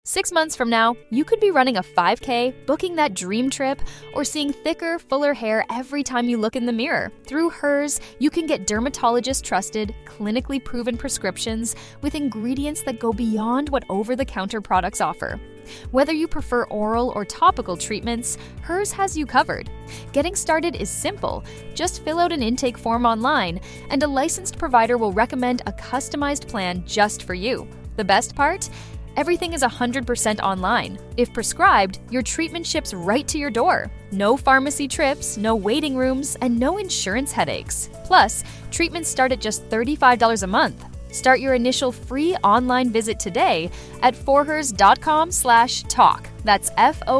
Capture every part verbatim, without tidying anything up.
Six months from now, you could be running a five K, booking that dream trip, or seeing thicker, fuller hair every time you look in the mirror. Through Hers, you can get dermatologist-trusted, clinically proven prescriptions with ingredients that go beyond what over-the-counter products offer. Whether you prefer oral or topical treatments, Hers has you covered. Getting started is simple. Just fill out an intake form online, and a licensed provider will recommend a customized plan just for you. The best part? Everything is one hundred percent online. If prescribed, your treatment ships right to your door. No pharmacy trips, no waiting rooms, and no insurance headaches. Plus, treatments start at just thirty-five dollars a month. Start your initial free online visit today at forhers.com slash talk. That's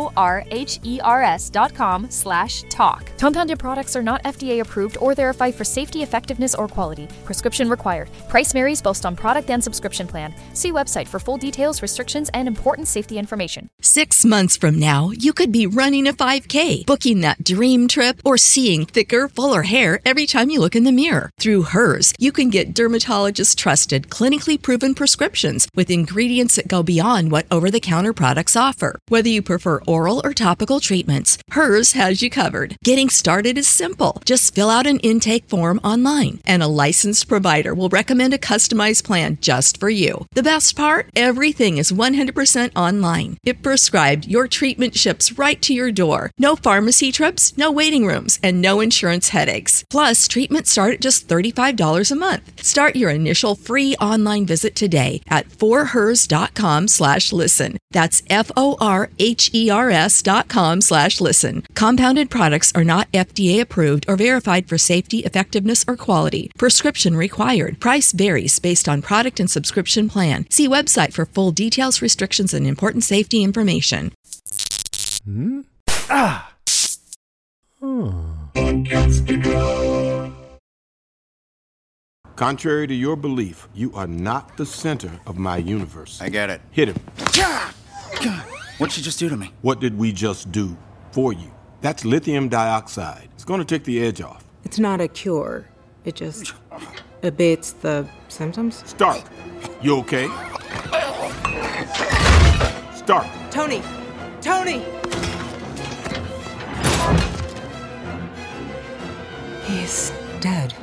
F-O-R-H-E-R-S dot com slash talk. Compounded products are not F D A approved or verified for safety, effectiveness, or quality. Prescription required. Price varies based on product and subscription plan. See website for full details, restrictions, and important safety information. Six months from now, you could be running a five K, booking that dream trip, or seeing thicker, fuller hair every time you look in the mirror. Through Hers, you can get dermatologist-trusted, clinically proven prescriptions with ingredients that go beyond what over-the-counter products offer. Whether you prefer oral or topical treatments, Hers has you covered. Getting started is simple. Just fill out an intake form online, and a licensed provider will recommend a customized plan just for you. The best part? Everything is one hundred percent online. If prescribed, your treatment ships right to your door. No pharmacy trips, no waiting rooms, and no insurance headaches. Plus, treatments start at just thirty-five dollars a month. Start your initial free online visit today at forhers.com slash listen. That's F-O-R H-E-R-S dot com slash listen. Compounded products are not F D A approved or verified for safety, effectiveness, or quality. Prescription required. Price varies based on product and subscription plan. See website for full details, restrictions, and important safety information. Hmm? Ah! Hmm. Contrary to your belief, you are not the center of my universe. I get it. Hit him. God! What'd you just do to me? What did we just do for you? That's lithium dioxide. It's going to take the edge off. It's not a cure. It just abates the symptoms. Stark, you okay? Stark. Tony! Tony! He's dead.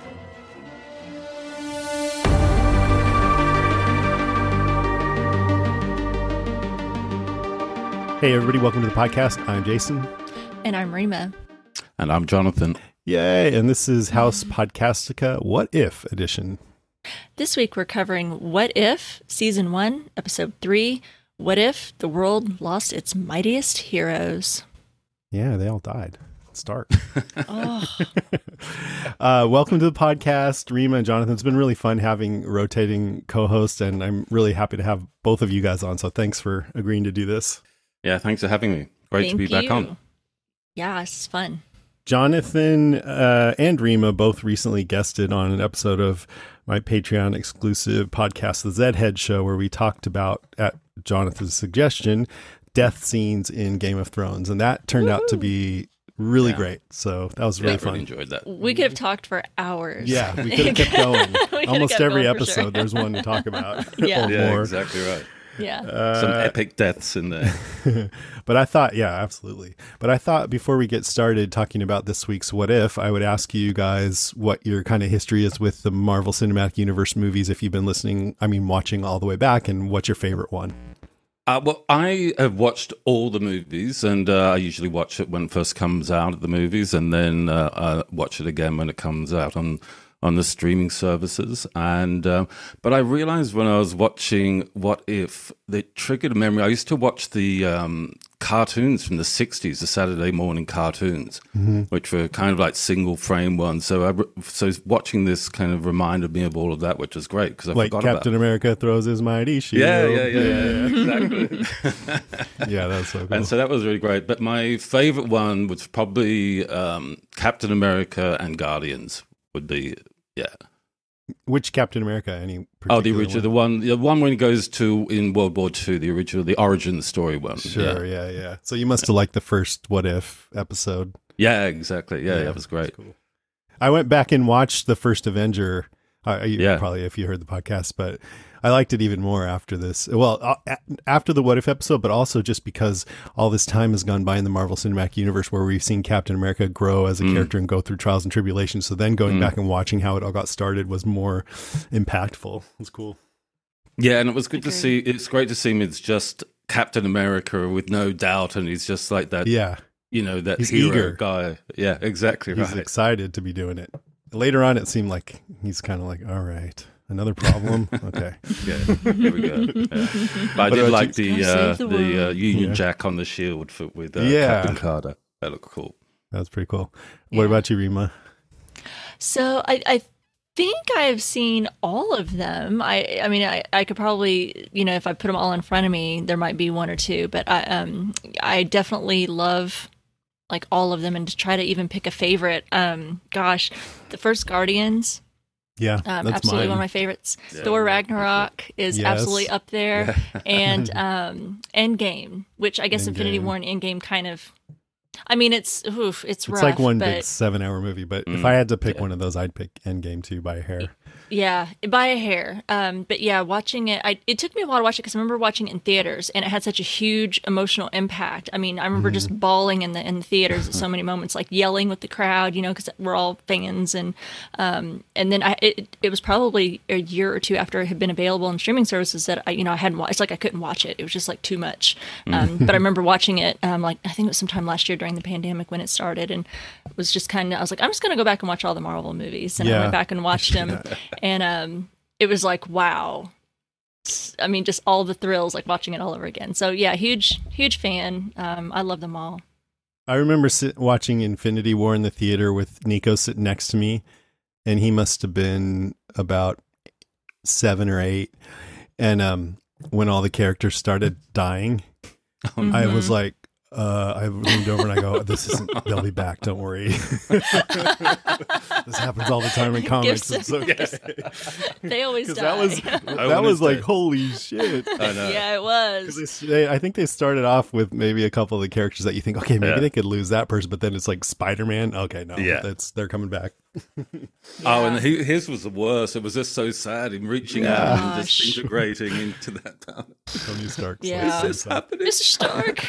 Hey, everybody, welcome to the podcast. I'm Jason. And I'm Rima. And I'm Jonathan. Yay, and this is House Podcastica What If Edition. This week we're covering What If, Season one, Episode three, What If the World Lost Its Mightiest Heroes? Yeah, they all died. Let's start. Oh. uh, welcome to the podcast, Rima and Jonathan. It's been really fun having rotating co-hosts, and I'm really happy to have both of you guys on, so thanks for agreeing to do this. Yeah, thanks for having me. Great Thank to be you. back on. Yeah, it's fun. Jonathan uh, and Rima both recently guested on an episode of my Patreon exclusive podcast, The Zedhead Show, where we talked about, at Jonathan's suggestion, death scenes in Game of Thrones. And that turned Woo! out to be really yeah. great. So that was really yeah, fun. I really enjoyed that. We could have talked for hours. Yeah, we could have kept going. Almost kept every going episode, sure. there's one to talk about. yeah, or yeah more. exactly right. Yeah. Uh, Some epic deaths in there. But I thought, yeah, absolutely. But I thought before we get started talking about this week's What If, I would ask you guys what your kind of history is with the Marvel Cinematic Universe movies, if you've been listening, I mean, watching all the way back, and what's your favorite one? Uh, well, I have watched all the movies, and uh, I usually watch it when it first comes out at the movies, and then uh, uh, watch it again when it comes out on on the streaming services. And uh, but I realized when I was watching What If, it triggered a memory. I used to watch the um, cartoons from the sixties, the Saturday morning cartoons, mm-hmm. which were kind of like single frame ones. So I, so watching this kind of reminded me of all of that, which was great because I like forgot Captain about America throws his mighty shield. Yeah, yeah, yeah, yeah, yeah exactly. Yeah, that's so cool. And so that was really great. But my favorite one was probably um, Captain America and Guardians. Would be, yeah. Which Captain America? Any particular Oh, the original, the one, the one when he goes to in World War Two, the original, the origin story one. Sure, yeah, yeah. yeah. So you must have liked the first What If episode. Yeah, exactly. Yeah, yeah that was great. Cool. I went back and watched the first Avenger. Uh, you, yeah. Probably if you heard the podcast, but I liked it even more after this. Well, uh, after the What If episode, but also just because all this time has gone by in the Marvel Cinematic Universe where we've seen Captain America grow as a mm. character and go through trials and tribulations. So then going mm. back and watching how it all got started was more impactful. It was cool. Yeah, and it was good to see. It's great to see him as just Captain America with no doubt, and he's just like that. Yeah, you know, that he's hero eager guy. Yeah, exactly. He's right. excited to be doing it. Later on, it seemed like he's kind of like, all right, another problem. Okay, yeah, here we go. Yeah. But I did like the uh, the, the uh, Union yeah. Jack on the shield for, with uh, yeah. Captain Carter. That looked cool. That's pretty cool. What yeah. about you, Rima? So I. I think I've seen all of them. I I mean, I, I could probably, you know, if I put them all in front of me, there might be one or two, but I um I definitely love like all of them, and to try to even pick a favorite. Um, gosh, the first Guardians. Yeah, um, that's absolutely mine. one of my favorites. Yeah, Thor Ragnarok is yes. absolutely up there, yeah. and um, Endgame, which I guess Endgame. Infinity War and Endgame kind of. I mean, it's oof, it's, it's rough. It's like one but, big seven-hour movie, but mm, if I had to pick yeah. one of those, I'd pick Endgame too by a hair. Yeah, by a hair. Um, but yeah, watching it, I, it took me a while to watch it because I remember watching it in theaters, and it had such a huge emotional impact. I mean, I remember mm. just bawling in the in the theaters at so many moments, like yelling with the crowd, you know, because we're all fans, and um, and then I it, it was probably a year or two after it had been available in streaming services that I, you know, I hadn't watched. It's like I couldn't watch it; it was just like too much. Um, but I remember watching it, um, like I think it was sometime last year during the pandemic when it started, and it was just kind of I was like, I'm just gonna go back and watch all the Marvel movies, and yeah. I went back and watched them, and um. It was like, wow. I mean, just all the thrills, like watching it all over again. So yeah, huge, huge fan. Um, I love them all. I remember sit, watching Infinity War in the theater with Nico sitting next to me, and he must have been about seven or eight. And um, when all the characters started dying, mm-hmm. I was like, uh, I leaned over and I go, "This isn't. They'll be back. Don't worry." This happens all the time in comics. It's okay. They always die. That was that was like, holy shit. I know. Yeah, it was. They, I think they started off with maybe a couple of the characters that you think, okay, maybe yeah. they could lose that person, but then it's like Spider-Man. Okay, no, yeah. that's they're coming back. Yeah. Oh, and he, his was the worst. It was just so sad. Him reaching yeah. out and just integrating into that town. Tony Stark. Yeah. Is this happening? Mister Stark.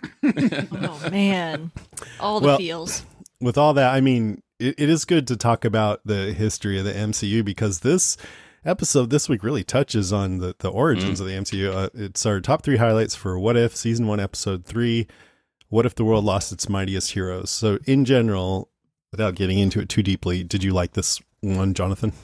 Oh man, all the well, feels. With all that, I mean, it, it is good to talk about the history of the M C U because this episode this week really touches on the, the origins mm. of the M C U. Uh, it's our top three highlights for What If Season one, Episode three. What if the world lost its mightiest heroes? So, in general, without getting into it too deeply, did you like this one, Jonathan?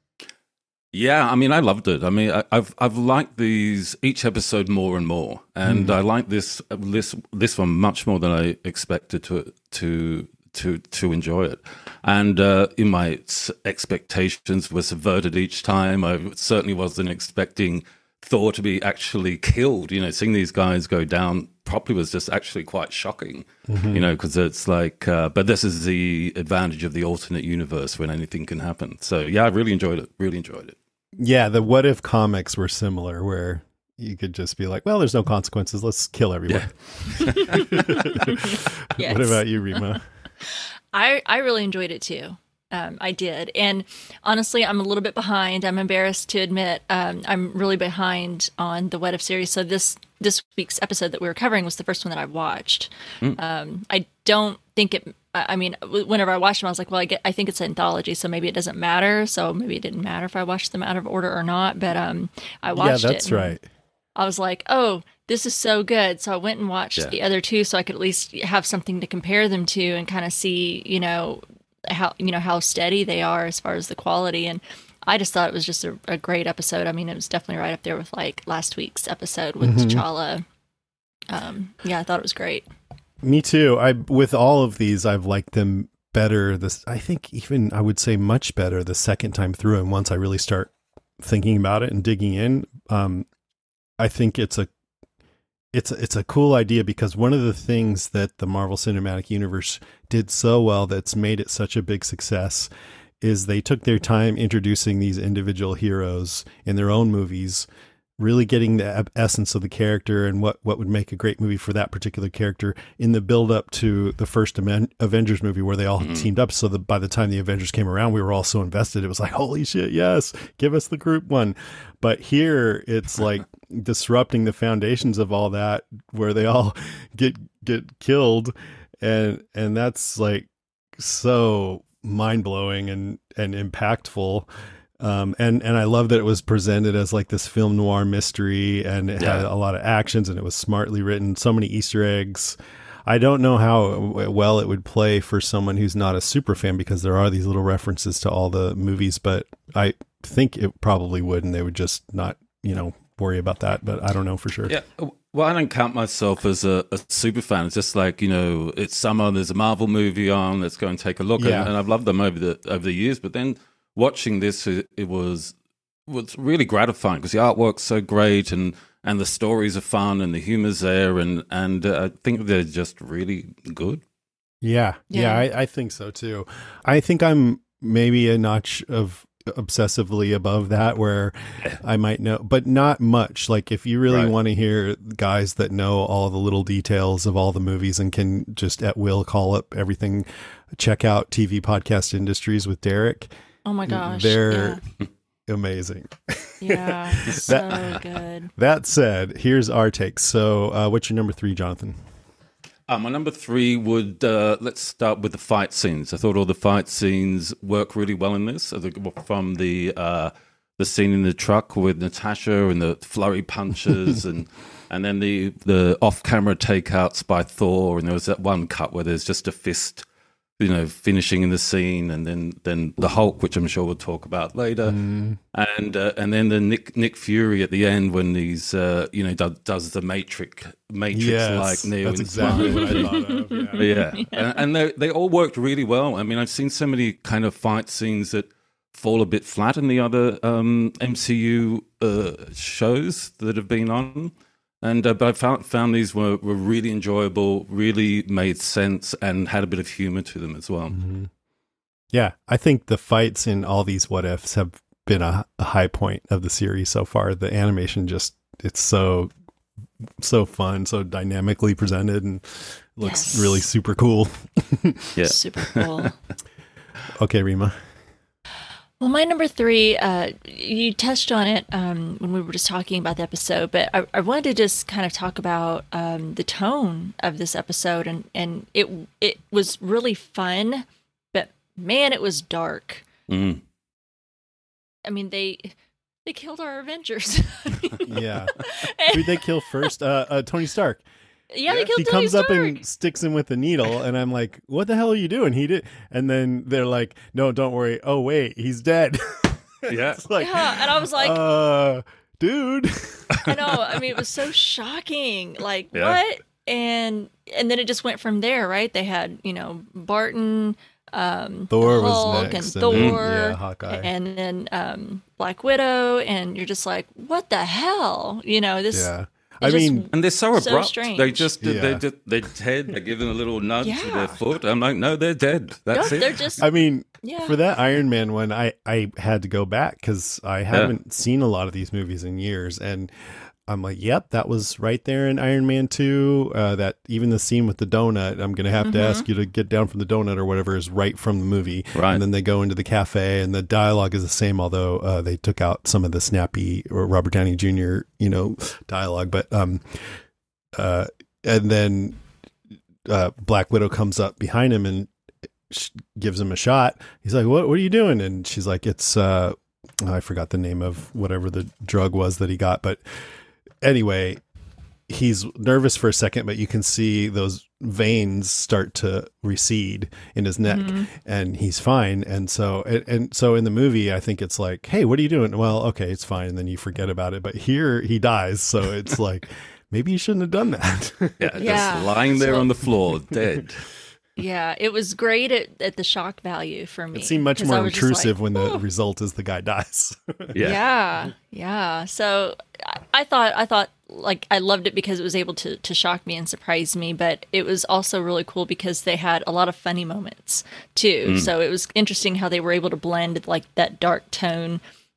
Yeah, I mean, I loved it. I mean, I, I've I've liked these each episode more and more, and mm. I like this this this one much more than I expected to to to to enjoy it. And uh, in my expectations were subverted each time. I certainly wasn't expecting Thor to be actually killed. You know, seeing these guys go down properly was just actually quite shocking. Mm-hmm. You know, because it's like, uh, but this is the advantage of the alternate universe when anything can happen. So yeah, I really enjoyed it. Really enjoyed it. Yeah, the What If comics were similar, where you could just be like, well, there's no consequences. Let's kill everyone. Yeah. Yes. What about you, Rima? I, I really enjoyed it too. Um, I did. And honestly, I'm a little bit behind. I'm embarrassed to admit um, I'm really behind on the What If series. So this this week's episode that we were covering was the first one that I watched. Mm. Um, I don't think it... I mean, whenever I watched them, I was like, well, I, get, I think it's an anthology, so maybe it doesn't matter. So maybe it didn't matter if I watched them out of order or not. But um, I watched it. Yeah, that's it right. I was like, oh, this is so good. So I went and watched yeah. the other two so I could at least have something to compare them to and kind of see, you know, how you know how steady they are as far as the quality. And I just thought it was just a, a great episode. I mean, it was definitely right up there with like last week's episode with mm-hmm. T'Challa. Um, yeah, I thought it was great. Me too. I with all of these, I've liked them better. This, I think, even I would say much better the second time through. And once I really start thinking about it and digging in, um, I think it's a it's a, it's a cool idea because one of the things that the Marvel Cinematic Universe did so well that's made it such a big success is they took their time introducing these individual heroes in their own movies really getting the essence of the character and what, what would make a great movie for that particular character in the build up to the first Avengers movie where they all mm-hmm. teamed up. So that by the time the Avengers came around, we were all so invested. It was like, holy shit, yes, give us the group one. But here it's like disrupting the foundations of all that where they all get, get killed. And, and that's like so mind blowing and, and impactful. Um, and, and I love that it was presented as like this film noir mystery, and it yeah. had a lot of actions, and it was smartly written, so many Easter eggs. I don't know how well it would play for someone who's not a super fan, because there are these little references to all the movies, but I think it probably would, and they would just not, you know, worry about that, but I don't know for sure. Yeah. Well, I don't count myself as a, a super fan. It's just like, you know, it's summer, there's a Marvel movie on, let's go and take a look. Yeah. And, and I've loved them over the, over the years, but then watching this, it, it was was really gratifying because the artwork's so great, and, and the stories are fun, and the humor's there, and and uh, I think they're just really good. Yeah, yeah, yeah I, I think so too. I think I'm maybe a notch of obsessively above that, where I might know, but not much. Like if you really right. want to hear guys that know all the little details of all the movies and can just at will call up everything, check out T V Podcast Industries with Derek. Oh my gosh. They're yeah. amazing. Yeah, so that, good. That said, here's our take. So uh, what's your number three, Jonathan? Uh, my number three would, uh, let's start with the fight scenes. I thought all the fight scenes work really well in this. From the uh, the scene in the truck with Natasha and the flurry punches and and then the, the off-camera takeouts by Thor. And there was that one cut where there's just a fist, you know, finishing in the scene, and then, then the Hulk, which I'm sure we'll talk about later, mm. and uh, and then the Nick Nick Fury at the end when he's uh, you know does, does the Matrix Matrix yes, like Neo. That's exactly what I thought of. Yeah, yeah. yeah. And, and they they all worked really well. I mean, I've seen so many kind of fight scenes that fall a bit flat in the other um, M C U uh, shows that have been on. And uh, but I found found these were, were really enjoyable, really made sense, and had a bit of humor to them as well. Mm-hmm. Yeah, I think the fights in all these what ifs have been a, a high point of the series so far. The animation just it's so so fun, so dynamically presented, and looks yes. really super cool. Yeah, super cool. Okay, Rima. Well, my number three, uh, you touched on it um, when we were just talking about the episode, but I, I wanted to just kind of talk about um, the tone of this episode, and, and it it was really fun, but man, it was dark. Mm. I mean, they they killed our Avengers. Yeah. Who'd they kill first? Uh, uh, Tony Stark. Yeah, they killed he Tony comes Stark. up and sticks him with a needle, and I'm like, what the hell are you doing? He did. And then they're like, no, don't worry. Oh, wait, he's dead. Yeah. It's like, yeah, and I was like, uh, dude. I know. I mean, it was so shocking. Like, yeah. what? And and then it just went from there, right? They had, you know, Barton, um, Thor Hulk, was next, and and Thor, then, yeah, Hawkeye, and then um, Black Widow, and you're just like, what the hell? You know, this. Yeah. I mean, and they're so abrupt. So strange. They just yeah. they just they're dead. They're giving a little nudge yeah. with their foot. I'm like, no, they're dead. That's no, it. They're just. I mean, yeah. for that Iron Man one, I I had to go back because I haven't yeah. seen a lot of these movies in years, and I'm like, yep, that was right there in Iron Man two. Uh, that even the scene with the donut, I'm gonna have mm-hmm. to ask you to get down from the donut or whatever, is right from the movie. Right. And then they go into the cafe, and the dialogue is the same, although uh, they took out some of the snappy or Robert Downey Junior you know dialogue, but um. Uh, and then uh, Black Widow comes up behind him and sh- gives him a shot. He's like, what, what are you doing? And she's like, it's, uh, I forgot the name of whatever the drug was that he got. But anyway, he's nervous for a second, but you can see those veins start to recede in his neck, mm-hmm. and he's fine. And so, and, and so in the movie, I think it's like, hey, what are you doing? Well, okay, it's fine. And then you forget about it. But here he dies. So it's like, maybe you shouldn't have done that. Yeah, yeah. Just lying there so, on the floor, dead. Yeah, it was great at, at the shock value for me. It seemed much more intrusive like, when the result is the guy dies. yeah. yeah, yeah. So I, I thought, I thought, like, I loved it because it was able to to shock me and surprise me, but it was also really cool because they had a lot of funny moments too. Mm. So it was interesting how they were able to blend like that dark tone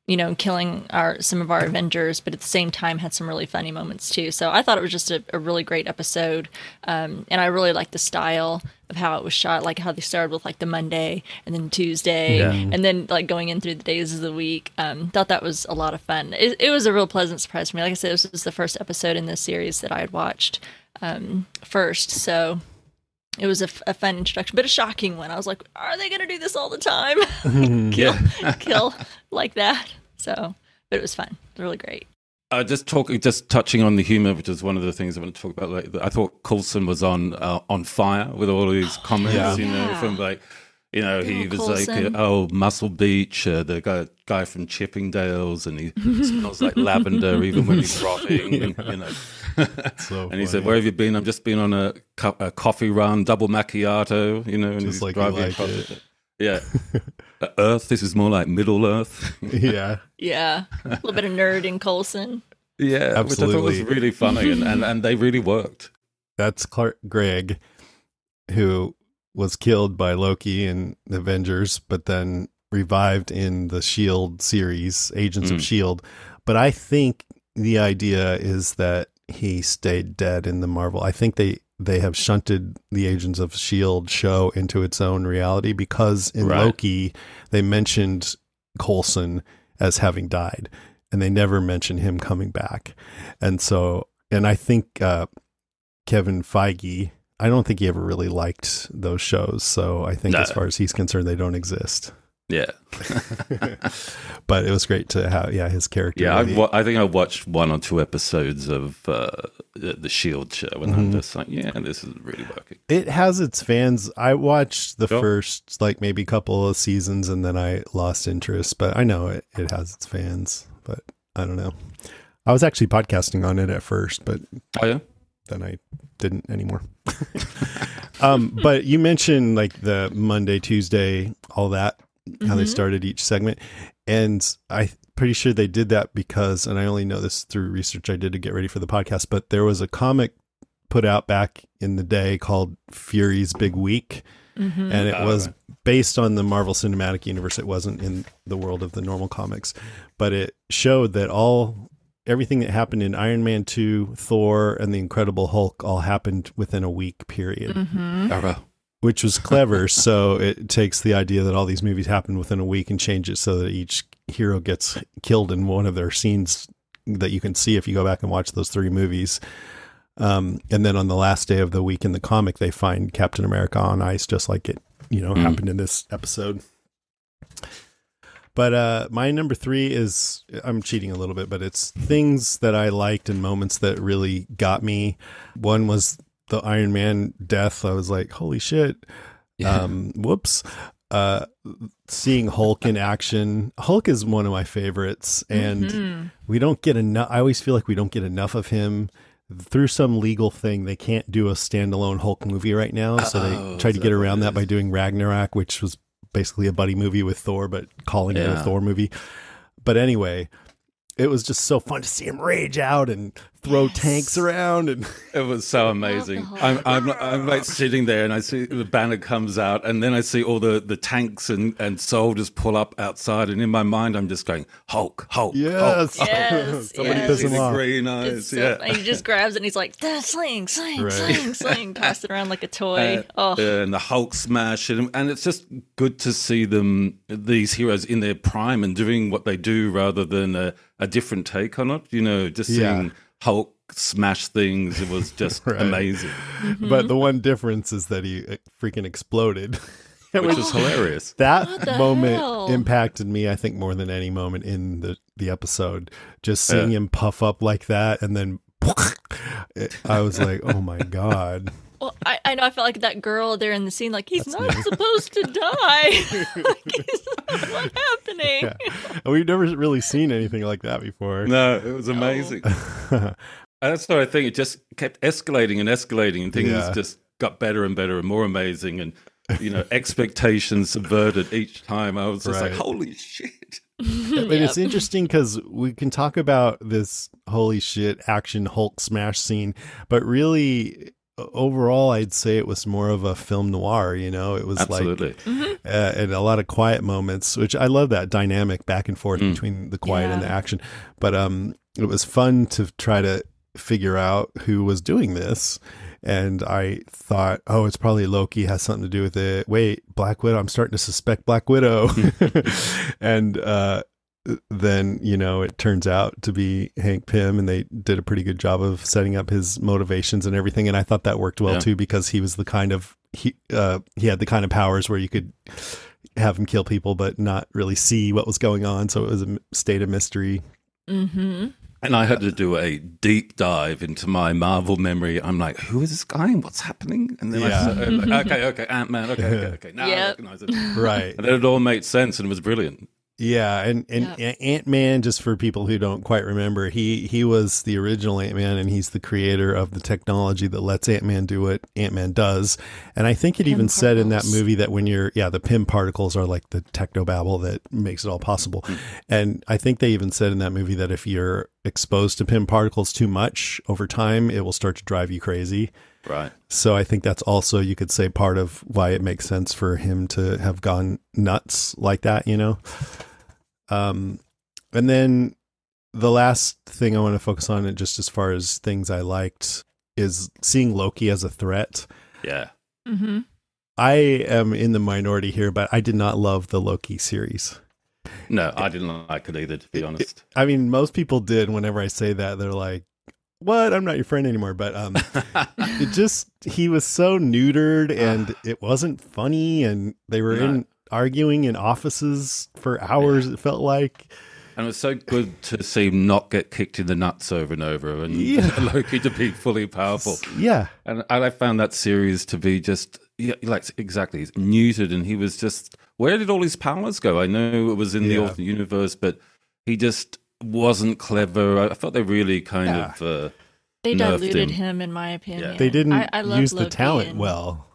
you know, killing our some of our Avengers, but at the same time had some really funny moments too. So I thought it was just a, a really great episode, um, and I really liked the style of how it was shot, like how they started with like the Monday and then Tuesday, Yeah. and then like going in through the days of the week. Um, thought that was a lot of fun. It, it was a real pleasant surprise for me. Like I said, this was the first episode in this series that I had watched um, first, so. It was a, f- a fun introduction, but a shocking one. I was like, are they going to do this all the time? kill, Yeah. kill like that. So, but it was fun. It was really great. Uh, just talking, just touching on the humor, which is one of the things I want to talk about. Like, I thought Coulson was on uh, on fire with all of these comments. Yeah. You know, Yeah. from like, you know, he Good was old like, Coulson. uh, oh, Muscle Beach, uh, the guy guy from Chippendales, and he smells like lavender even when he's rotting. And, you know, So and he said, funny. "Where have you been? I've just been on a, co- a coffee run, double macchiato." You know, and Just he's like you driving like across it. it. Yeah, Uh, Earth. This is more like Middle Earth. Yeah. Yeah. A little bit of nerd in Coulson. Yeah, which I thought was Absolutely. really funny, and, and, and they really worked. That's Clark Gregg, who was killed by Loki in the Avengers, but then revived in the Shield series, Agents of Mm. Shield. But I think the idea is that he stayed dead in the Marvel. I think they they have shunted the Agents of Shield show into its own reality, because in Right. Loki they mentioned Coulson as having died, and they never mentioned him coming back. And so, and I think uh, Kevin Feige, I don't think he ever really liked those shows. So I think No. as far as he's concerned, they don't exist. Yeah, But it was great to have, yeah, his character. yeah. I, really- wa- I think I watched one or two episodes of uh, the, the Shield show, and I'm just like, yeah, this is really working. it has its fans. I watched the Sure. first, like maybe couple of seasons, and then I lost interest, but I know it, it has its fans, but I don't know. I was actually podcasting on it at first, but Oh yeah, then I didn't anymore. um, but you mentioned like the Monday, Tuesday, all that, how they Mhm. started each segment. And I'm pretty sure they did that because, and I only know this through research I did to get ready for the podcast, but there was a comic put out back in the day called Fury's Big Week. Mm-hmm. And it Oh, was right. based on the Marvel Cinematic Universe. It wasn't in the world of the normal comics, but it showed that all everything that happened in Iron Man two, Thor, and the Incredible Hulk all happened within a week period, Mm-hmm. Oh, well. which was clever. So it takes the idea that all these movies happen within a week and change it so that each hero gets killed in one of their scenes that you can see if you go back and watch those three movies. Um, and then on the last day of the week in the comic, they find Captain America on ice, just like it, you know, Mm. happened in this episode. But uh, my number three is, I'm cheating a little bit, but it's things that I liked and moments that really got me. One was the Iron Man death. I was like, holy shit. Yeah. Um, whoops. Uh, seeing Hulk in action. Hulk is one of my favorites, and Mhm. we don't get enough. I always feel like we don't get enough of him. Through some legal thing, they can't do a standalone Hulk movie right now, so they Oh, tried is to that get what around it that by is? doing Ragnarok, which was basically a buddy movie with Thor, but calling it a Yeah. Thor movie. But anyway, it was just so fun to see him rage out and throw Yes. tanks around, and It was so amazing. Hulk. I'm, I'm, I'm like sitting there, and I see the banner comes out, and then I see all the, the tanks and, and soldiers pull up outside, and in my mind, I'm just going, Hulk, Hulk, yes, Hulk. Yes, somebody yes. piss See him the off. green It's eyes, so yeah. funny. He just grabs it and he's like, "Duh, sling, sling, Right. sling, sling, toss it around like a toy. Uh, oh, uh, and the Hulk smash, and, and it's just good to see them, these heroes, in their prime and doing what they do rather than a, a different take on it. You know, just seeing Yeah. Hulk smash things, it was just Right. amazing, But the one difference is that he uh, freaking exploded. which was hilarious. That What the moment hell? impacted me, I think, more than any moment in the, the episode. Just seeing Yeah. him puff up like that, and then it- I was like, "Oh my god!" well, I, I know. I felt like that girl there in the scene. Like he's not supposed to die. Like, he's, what's happening? Yeah. And we've never really seen anything like that before. No, it was amazing. And that's what I think. It just kept escalating and escalating, and things Yeah. just got better and better and more amazing. And, you know, expectations subverted each time. I was just Right. like, holy shit. I mean, it's interesting because we can talk about this holy shit action Hulk smash scene, but really, overall, I'd say it was more of a film noir. You know, it was Absolutely. like mm-hmm. uh, and a lot of quiet moments, which I love that dynamic back and forth mm. between the quiet yeah. and the action. But um, it was fun to try to figure out who was doing this. And I thought, oh, it's probably Loki, has something to do with it. Wait, Black Widow. I'm starting to suspect Black Widow. and uh, then, you know, it turns out to be Hank Pym, and they did a pretty good job of setting up his motivations and everything. And I thought that worked well, yeah. too, because he was the kind of, he, uh, he had the kind of powers where you could have him kill people, but not really see what was going on. So it was a state of mystery. Mm-hmm. And I had to do a deep dive into my Marvel memory. I'm like, who is this guy and what's happening? And then yeah. I said, like, okay, okay, Ant-Man, okay, okay, okay. Now yep. I recognize it. Right. And then it all made sense and it was brilliant. Yeah, and, and yep. Ant-Man, just for people who don't quite remember, he he was the original Ant-Man, and he's the creator of the technology that lets Ant-Man do what Ant-Man does. And I think it Pym even particles. said in that movie that when you're, yeah, the Pym particles are like the technobabble that makes it all possible. Mm. And I think they even said in that movie that if you're exposed to Pym particles too much over time, it will start to drive you crazy. Right. So I think that's also, you could say, part of why it makes sense for him to have gone nuts like that, you know? Um, and then the last thing I want to focus on, just as far as things I liked, is seeing Loki as a threat. Yeah. Mm-hmm. I am in the minority here, but I did not love the Loki series. No, I didn't like it either, to be honest. I mean, most people did. Whenever I say that, they're like, what? I'm not your friend anymore. But um, it just, he was so neutered, and it wasn't funny, and they were no. in arguing in offices for hours, yeah. it felt like. And it was so good to see him not get kicked in the nuts over and over, and yeah. Loki to be fully powerful. Yeah. And I found that series to be just, yeah, like, exactly, he's neutered, and he was just, where did all his powers go? I know it was in yeah. the alternate universe, but he just wasn't clever. I thought they really kind yeah. of uh, They diluted him. him, in my opinion. Yeah. They didn't I, I use Loki the talent and... well.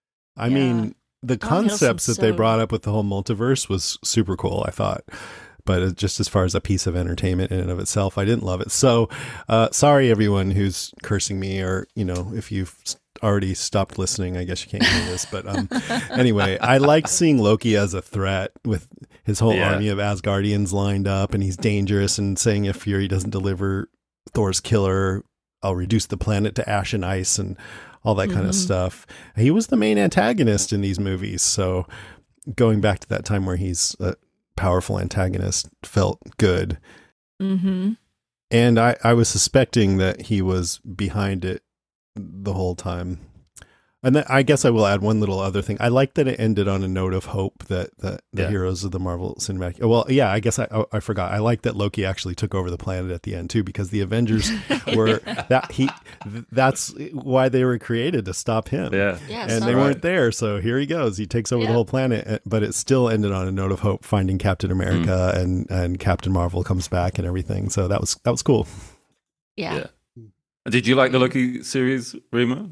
I yeah. mean, the Tom concepts that so... they brought up with the whole multiverse was super cool, I thought. But just as far as a piece of entertainment in and of itself, I didn't love it. So uh, sorry, everyone who's cursing me, or, you know, if you've already stopped listening, I guess you can't hear this. But um, anyway, I liked seeing Loki as a threat with his whole yeah. army of Asgardians lined up, and he's dangerous, and saying if Fury doesn't deliver Thor's killer, I'll reduce the planet to ash and ice, and all that kind mm-hmm. of stuff. He was the main antagonist in these movies. So going back to that time where he's a powerful antagonist felt good. Mm-hmm. And I, I was suspecting that he was behind it the whole time. And then I guess I will add one little other thing. I like that it ended on a note of hope that, that the yeah. heroes of the Marvel Cinematic. Well, yeah, I guess I I forgot. I like that Loki actually took over the planet at the end too, because the Avengers were that he. That's why they were created, to stop him. Yeah, yeah and they right. weren't there, so here he goes. He takes over yeah. the whole planet, but it still ended on a note of hope, finding Captain America, mm. and and Captain Marvel comes back and everything. So that was that was cool. Yeah. yeah. Did you like the Loki series, Rima?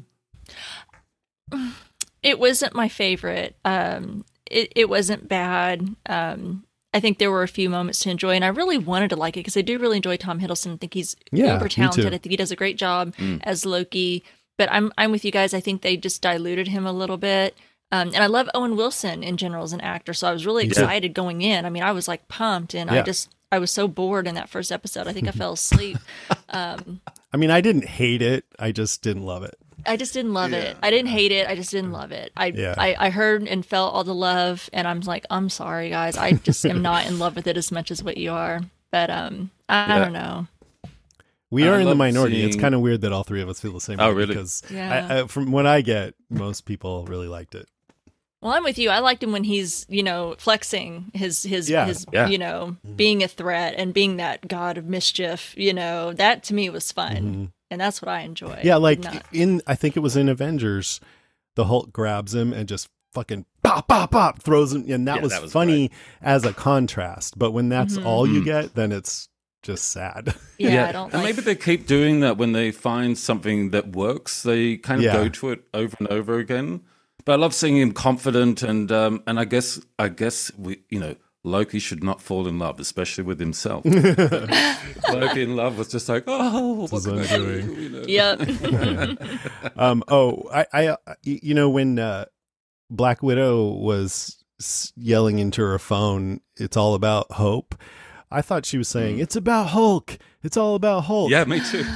It wasn't my favorite. Um, it, it wasn't bad. Um, I think there were a few moments to enjoy, and I really wanted to like it because I do really enjoy Tom Hiddleston. I think he's yeah, uber talented. I think he does a great job mm. as Loki. But I'm I'm with you guys. I think they just diluted him a little bit. Um, and I love Owen Wilson in general as an actor, so I was really excited yeah. going in. I mean, I was like pumped, and yeah. I just I was so bored in that first episode. I think I fell asleep. Um, I mean, I didn't hate it. I just didn't love it. I just didn't love yeah. it. I didn't hate it. I just didn't love it. I, yeah. I I heard and felt all the love, and I'm like, I'm sorry, guys. I just am not in love with it as much as what you are. But um, I, yeah. I don't know. We are I in the minority. seeing... It's kind of weird that all three of us feel the same oh, way. Really? Because yeah. I, I, from what I get, most people really liked it. Well, I'm with you. I liked him when he's, you know, flexing his, his, yeah. his yeah. you know, being a threat and being that god of mischief, you know, that to me was fun. Mm-hmm. And that's what I enjoy. Yeah, like Not... in, I think it was in Avengers, the Hulk grabs him and just fucking pop, pop, pop, throws him. And that, yeah, was, that was funny great. As a contrast. But when that's mm-hmm. all you get, then it's just sad. Yeah, yeah. I don't and like... maybe they keep doing that when they find something that works. They kind of yeah. go to it over and over again. But I love seeing him confident, and um, and I guess I guess we you know Loki should not fall in love, especially with himself. Loki in love was just like, oh, what can I do? You know? Yep. um, oh, I, I, you know, when uh, Black Widow was yelling into her phone, "It's all about hope," I thought she was saying, mm. "It's about Hulk. It's all about Hulk." Yeah, me too.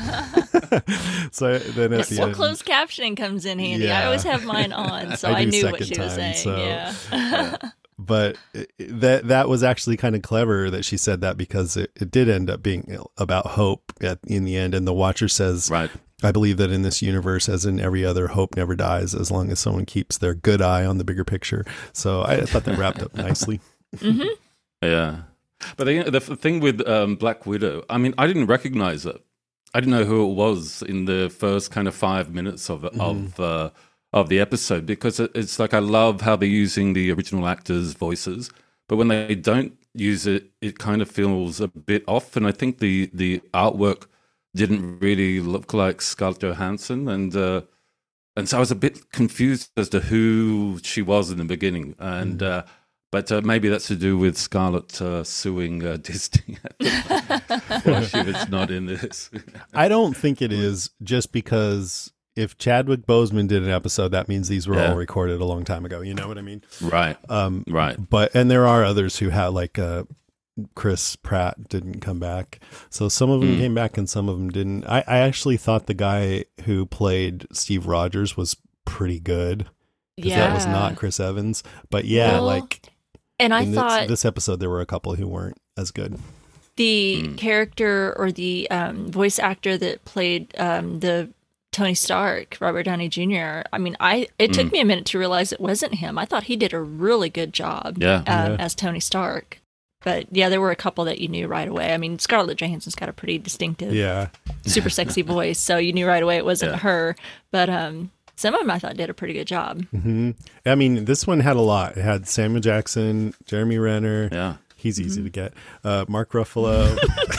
So then at the well, end, closed captioning comes in handy. Yeah. I always have mine on, so I, I knew what second she was time, saying. so, yeah. yeah. But that that was actually kind of clever that she said that, because it, it did end up being about hope at, in the end. And the Watcher says, right. I believe that in this universe, as in every other, hope never dies as long as someone keeps their good eye on the bigger picture. So I thought that wrapped up nicely. Mm-hmm. Yeah. But the, the thing with um, Black Widow, I mean, I didn't recognize it. I didn't know who it was in the first kind of five minutes of mm-hmm. of uh, of the episode, because it's like, I love how they're using the original actors' voices, but when they don't use it, it kind of feels a bit off. And I think the the artwork didn't really look like Scarlett Johansson, and uh, and so I was a bit confused as to who she was in the beginning. And mm-hmm. uh, but uh, maybe that's to do with Scarlett uh, suing uh, Disney while she was not in this. I don't think it is, just because if Chadwick Boseman did an episode, that means these were yeah. all recorded a long time ago. You know what I mean? Right. Um, right. But, and there are others who have, like, uh, Chris Pratt didn't come back. So some of them mm. came back and some of them didn't. I, I actually thought the guy who played Steve Rogers was pretty good. Yeah. That was not Chris Evans. But yeah, well, like, and I in thought this, this episode, there were a couple who weren't as good. The mm. character or the um, voice actor that played um, the Tony Stark, Robert Downey Junior I mean, I it mm. took me a minute to realize it wasn't him. I thought he did a really good job yeah. Um, yeah. as Tony Stark. But yeah, there were a couple that you knew right away. I mean, Scarlett Johansson's got a pretty distinctive, yeah. super sexy voice, so you knew right away it wasn't yeah. her. But um, some of them I thought did a pretty good job. Mm-hmm. I mean, this one had a lot. It had Samuel Jackson, Jeremy Renner. Yeah. He's easy mm-hmm. to get. Uh, Mark Ruffalo.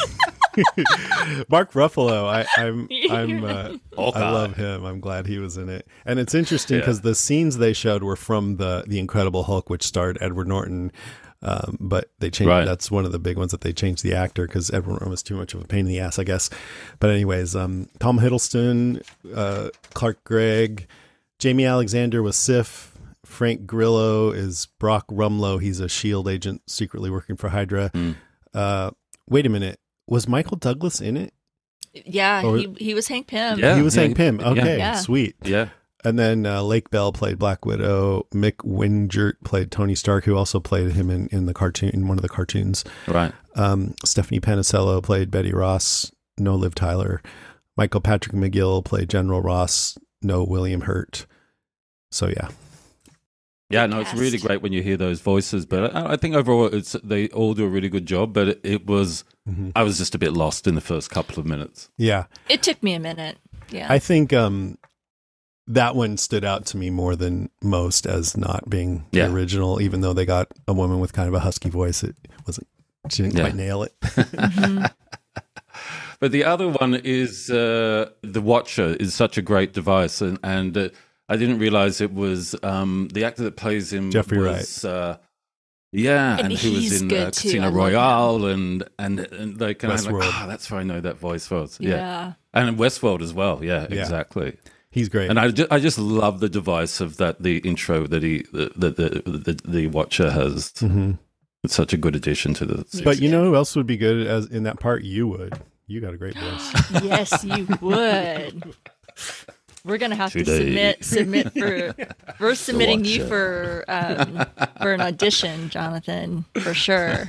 Mark Ruffalo, I, I'm, I'm, uh, oh, I love him. I'm glad he was in it. And it's interesting because yeah. the scenes they showed were from the the Incredible Hulk, which starred Edward Norton. Um, but they changed. Right. That's one of the big ones that they changed the actor because Edward Norton was too much of a pain in the ass, I guess. But anyways, um, Tom Hiddleston, uh, Clark Gregg, Jamie Alexander was Sif. Frank Grillo is Brock Rumlow. He's a SHIELD agent secretly working for Hydra. Mm. Uh, wait a minute. Was Michael Douglas in it? Yeah, or, he he was Hank Pym. Yeah, he was yeah, Hank Pym. Okay, yeah. sweet. Yeah. And then uh, Lake Bell played Black Widow. Mick Wingert played Tony Stark, who also played him in, in the cartoon, in one of the cartoons. Right. Um, Stephanie Panisello played Betty Ross. No Liv Tyler. Michael Patrick McGill played General Ross. No William Hurt. So yeah. Yeah, no, it's really great when you hear those voices. But I, I think overall, it's they all do a really good job. But it, it was, mm-hmm. I was just a bit lost in the first couple of minutes. Yeah, it took me a minute. Yeah, I think um, that one stood out to me more than most as not being the yeah. original. Even though they got a woman with kind of a husky voice, it wasn't. She didn't yeah. quite nail it. mm-hmm. But the other one is uh, the Watcher is such a great device, and and. Uh, I didn't realize it was um, the actor that plays him. Jeffrey was, Wright. Uh, yeah, and, and who was in uh, Casino Royale and, and and they kind of like, oh, that's where I know that voice was. Yeah, yeah. And in Westworld as well. Yeah, yeah, exactly. He's great. And I just, I just love the device of that, the intro that he, the the the, the, the Watcher has. Mm-hmm. It's such a good addition to the series. But you know who else would be good as in that part? You would. You got a great voice. Yes, you would. We're gonna have Today. to submit submit for we're submitting you for um, for an audition, Jonathan, for sure.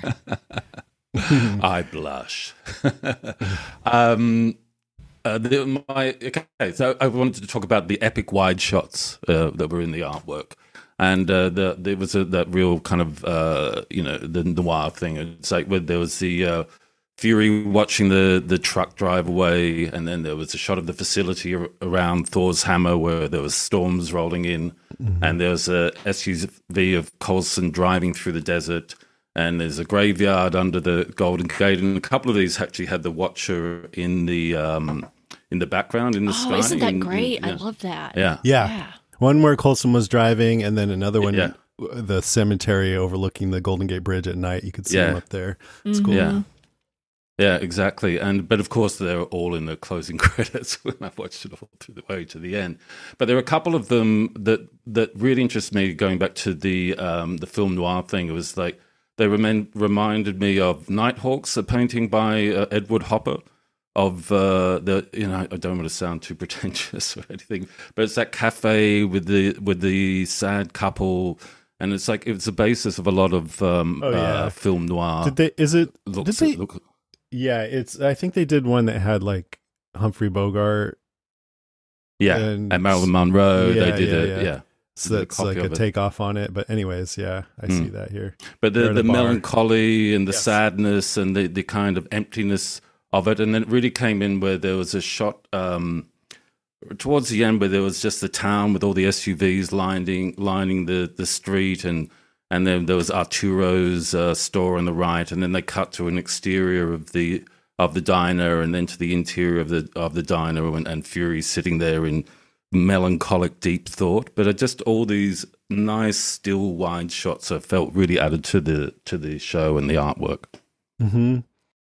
I blush. um, uh, the, my okay, so I wanted to talk about the epic wide shots uh, that were in the artwork, and uh, the, there was a, that real kind of uh, you know the noir thing. It's like where there was the. Uh, Fury watching the, the truck drive away, and then there was a shot of the facility around Thor's hammer where there was storms rolling in, mm-hmm. and there was a S U V of Coulson driving through the desert, and there's a graveyard under the Golden Gate, and a couple of these actually had the Watcher in the um, in the background in the oh, sky. Oh, isn't that and, great? and, yeah. I love that. Yeah. yeah. Yeah. One where Coulson was driving, and then another one yeah. the cemetery overlooking the Golden Gate Bridge at night. You could see Yeah. them up there. It's Mhm. cool. Yeah. Yeah, exactly. And but of course they're all in the closing credits when I've watched it all through the way to the end. But there are a couple of them that that really interest me. Going back to the um, the film noir thing, it was like they remind, reminded me of Nighthawks, a painting by uh, Edward Hopper. Of uh, the, you know, I don't want to sound too pretentious or anything, but it's that cafe with the with the sad couple, and it's like it's the basis of a lot of um, Oh, yeah. uh, film noir. Did they? Is it? looks, did they? look, Yeah, it's. I think they did one that had like Humphrey Bogart. yeah, and- and Marilyn Monroe. Yeah, they did yeah, it. yeah. Yeah. So Did a that's copy like a of it. takeoff on it. But anyways, yeah, I see that here. But They're the, in the a bar. melancholy and the Yes. sadness and the, the kind of emptiness of it. And then it really came in where there was a shot um, towards the end where there was just the town with all the S U Vs lining lining the, the street. And, and then there was Arturo's uh, store on the right. And then they cut to an exterior of the of the diner and then to the interior of the of the diner and, and Fury sitting there in melancholic deep thought. But it just all these nice still wide shots I felt really added to the to the show and the artwork. Mm-hmm.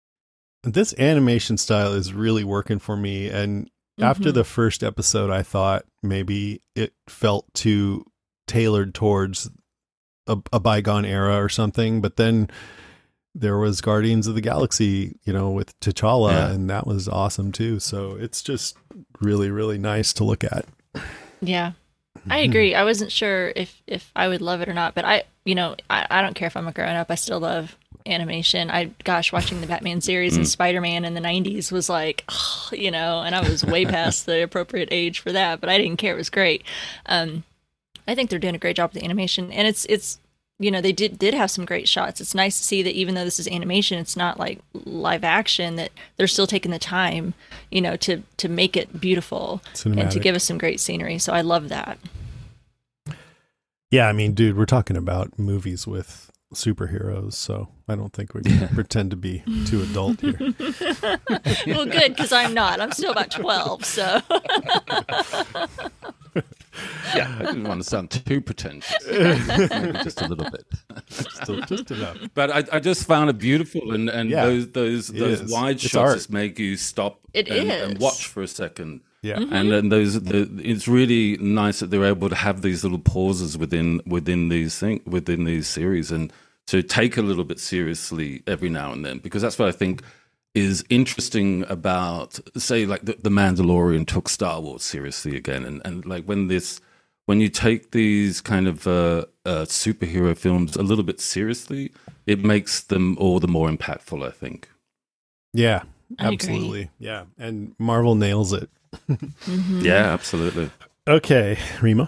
This animation style is really working for me. And after Mhm. the first episode, I thought maybe it felt too tailored towards a, a bygone era or something. But then there was Guardians of the Galaxy, you know, with T'Challa, Yeah. and that was awesome too. So it's just really, really nice to look at. Yeah, I agree. I wasn't sure if if I would love it or not, but I, you know, I, I don't care if I'm a grown up. I still love animation. I, gosh, watching the Batman series and Spider-Man in the nineties was like, oh, you know, and I was way past the appropriate age for that, but I didn't care. It was great. Um, I think they're doing a great job with the animation, and it's it's. You know, they did did have some great shots. It's nice to see that even though this is animation, it's not like live action, that they're still taking the time, you know, to to make it beautiful and to Cinematic. give us some great scenery. So I love that. Yeah, I mean, dude, we're talking about movies with superheroes, so I don't think we can pretend to be too adult here. Well, good, because I'm not. I'm still about twelve, so. Yeah, I didn't want to sound too pretentious. Maybe just a little bit. Still just enough. But I, I just found it beautiful, and, and Yeah, those those it those is. wide It's shots art. just make you stop It and, and is. watch for a second. Yeah. And then those, the, it's really nice that they're able to have these little pauses within within these thing within these series, and to take a little bit seriously every now and then, because that's what I think is interesting about, say, like the, the Mandalorian took Star Wars seriously again, and and like when this when you take these kind of uh, uh, superhero films a little bit seriously, it makes them all the more impactful, I think. Yeah, I agree. absolutely. Yeah, and Marvel nails it. Yeah, absolutely. Okay, Rima.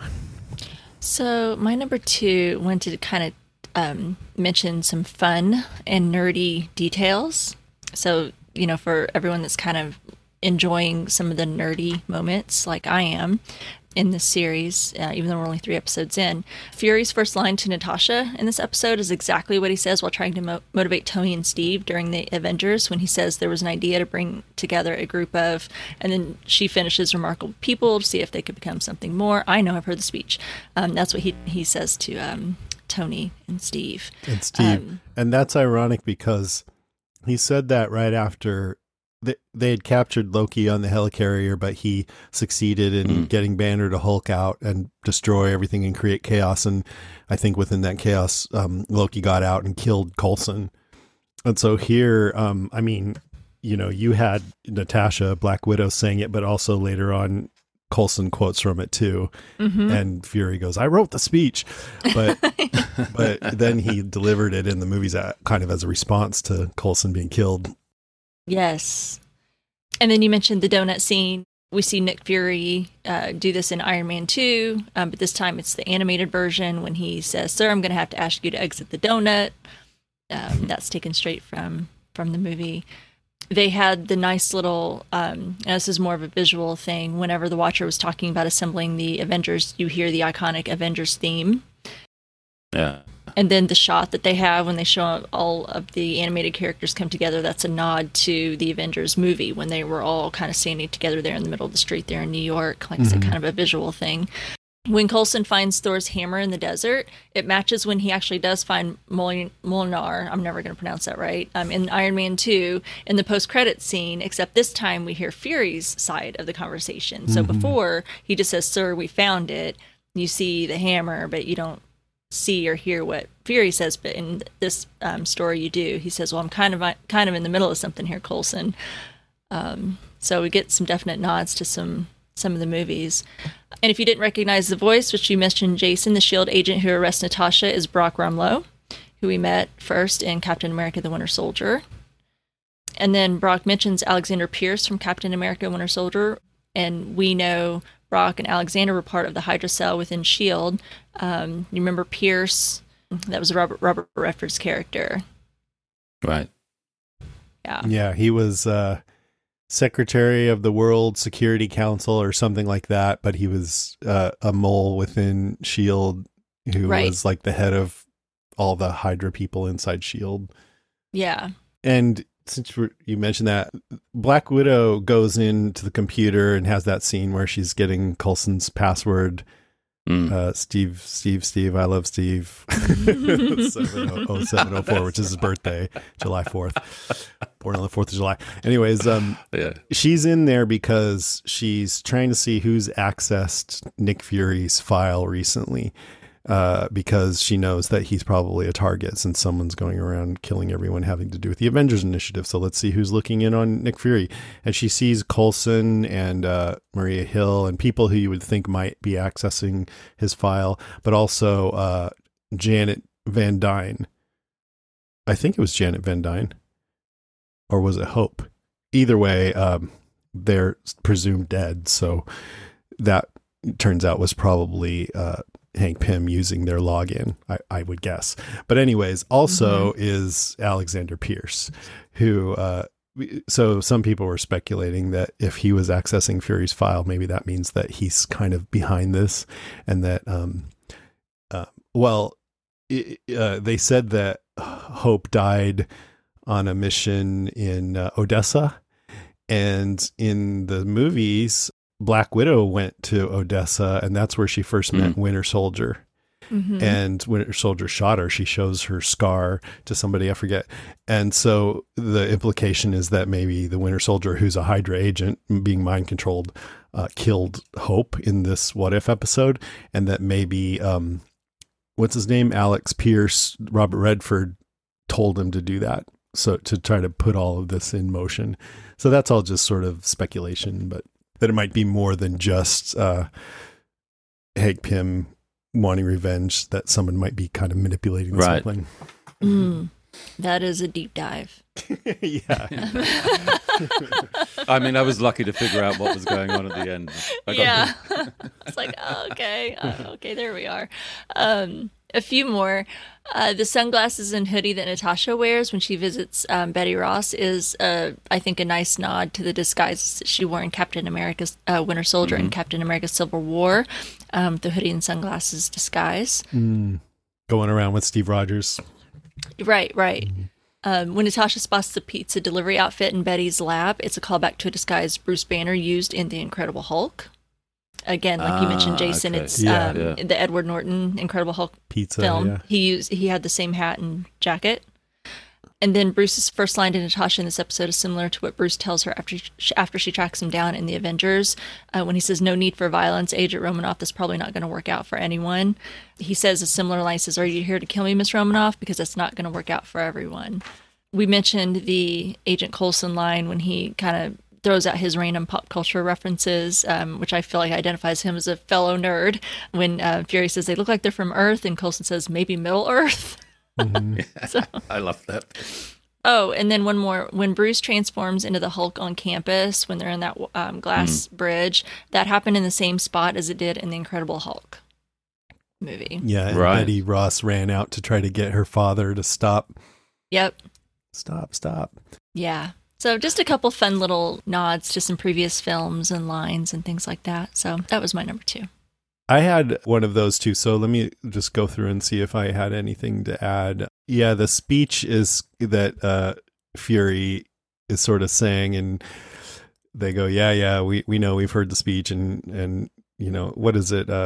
So my number two wanted to kind of um, mention some fun and nerdy details. So, you know, for everyone that's kind of enjoying some of the nerdy moments like I am in this series, uh, even though we're only three episodes in, Fury's first line to Natasha in this episode is exactly what he says while trying to mo- motivate Tony and Steve during the Avengers, when he says there was an idea to bring together a group of, and then she finishes remarkable people to see if they could become something more. I know, I've heard the speech. Um, that's what he, he says to um, Tony and Steve. And Steve. Um, and that's ironic because he said that right after they, they had captured Loki on the helicarrier, but he succeeded in getting Banner to Hulk out and destroy everything and create chaos. And I think within that chaos, um, Loki got out and killed Coulson. And so here, um, I mean, you know, you had Natasha, Black Widow, saying it, but also later on, Coulson quotes from it too. Mm-hmm. And Fury goes, I wrote the speech, but but then he delivered it in the movies at, kind of as a response to Coulson being killed. Yes. And then you mentioned the donut scene. We see Nick Fury uh, do this in Iron Man two, um, but this time it's the animated version when he says, "Sir, I'm going to have to ask you to exit the donut." Um, that's taken straight from from the movie. They had the nice little, um, and this is more of a visual thing, whenever the Watcher was talking about assembling the Avengers, you hear the iconic Avengers theme. Yeah. And then the shot that they have when they show all of the animated characters come together, that's a nod to the Avengers movie when they were all kind of standing together there in the middle of the street there in New York. Like I said, kind of a visual thing. When Coulson finds Thor's hammer in the desert, it matches when he actually does find Mol- Mjolnir, I'm never going to pronounce that right, um, in Iron Man two, in the post-credits scene, except this time we hear Fury's side of the conversation. So Mm-hmm. before, he just says, "Sir, we found it." You see the hammer, but you don't see or hear what Fury says. But in this um, story, you do. He says, "Well, I'm kind of kind of in the middle of something here, Coulson." Um, so we get some definite nods to some some of the movies. And if you didn't recognize the voice, which you mentioned, Jason, the SHIELD agent who arrests Natasha is Brock Rumlow, who we met first in Captain America: The Winter Soldier. And then Brock mentions Alexander Pierce from Captain America: Winter Soldier, and we know Brock and Alexander were part of the Hydra cell within SHIELD. Um, you remember Pierce? That was Robert Robert Redford's character. Right. Yeah. Yeah, he was uh, Secretary of the World Security Council or something like that, but he was uh, a mole within SHIELD who Right. was like the head of all the Hydra people inside SHIELD. Yeah. And since we're- you mentioned that, Black Widow goes into the computer and has that scene where she's getting Coulson's password. Mm. Uh, Steve, Steve, Steve, I love Steve. seven oh seven oh four, which is his birthday, July fourth. Born on the fourth of July. Anyways, um, Yeah. she's in there because she's trying to see who's accessed Nick Fury's file recently. Uh, because she knows that he's probably a target since someone's going around killing everyone having to do with the Avengers Initiative. So let's see who's looking in on Nick Fury. And she sees Coulson and uh, Maria Hill and people who you would think might be accessing his file, but also uh, Janet Van Dyne. I think it was Janet Van Dyne. Or was it Hope? Either way, um, they're presumed dead. So that turns out was probably... Uh, Hank Pym using their login, I, I would guess. But anyways, also mm-hmm. is Alexander Pierce, who, uh, so some people were speculating that if he was accessing Fury's file, maybe that means that he's kind of behind this and that, um, uh, well, it, uh, they said that Hope died on a mission in uh, Odessa, and in the movies, Black Widow went to Odessa, and that's where she first met mm. Winter Soldier. Mm-hmm. And Winter Soldier shot her. She shows her scar to somebody, I forget. And so the implication is that maybe the Winter Soldier, who's a Hydra agent being mind controlled, uh, killed Hope in this What If episode, and that maybe um, what's his name, Alex Pierce, Robert Redford, told him to do that. So to try to put all of this in motion. So that's all just sort of speculation, but that it might be more than just uh, Hank Pym wanting revenge, that someone might be kind of manipulating right. something. Mm, that is a deep dive. Yeah. I mean, I was lucky to figure out what was going on at the end. I got yeah. It's like, oh, okay. Oh, okay, there we are. Um, a few more. Uh, the sunglasses and hoodie that Natasha wears when she visits um, Betty Ross is, uh, I think, a nice nod to the disguises that she wore in Captain America's uh, Winter Soldier mm-hmm. and Captain America Civil War. Um, the hoodie and sunglasses disguise. Mm. Going around with Steve Rogers. Right, right. Mm-hmm. Um, when Natasha spots the pizza delivery outfit in Betty's lab, it's a callback to a disguise Bruce Banner used in The Incredible Hulk. Again, like you mentioned, Jason, okay. it's yeah, um, yeah. the Edward Norton Incredible Hulk pizza film. Yeah. He used he had the same hat and jacket. And then Bruce's first line to Natasha in this episode is similar to what Bruce tells her after she, after she tracks him down in the Avengers, uh, when he says, "No need for violence, Agent Romanoff. This is probably not going to work out for anyone." He says a similar line, says, "Are you here to kill me, Miss Romanoff? Because it's not going to work out for everyone." We mentioned the Agent Coulson line when he kind of throws out his random pop culture references, um, which I feel like identifies him as a fellow nerd. When uh, Fury says they look like they're from Earth, and Coulson says maybe Middle Earth. Mm-hmm. So, I love that. oh, and then one more. When Bruce transforms into the Hulk on campus, when they're in that um, glass mm. bridge, that happened in the same spot as it did in the Incredible Hulk movie. Yeah, and right. Betty Ross ran out to try to get her father to stop. Yep. Stop, stop. Yeah. So just a couple fun little nods to some previous films and lines and things like that. So that was my number two. I had one of those too. So let me just go through and see if I had anything to add. Yeah, the speech is that uh, Fury is sort of saying, and they go, yeah, yeah, we, we know, we've heard the speech. And, and, you know, what is it? Uh,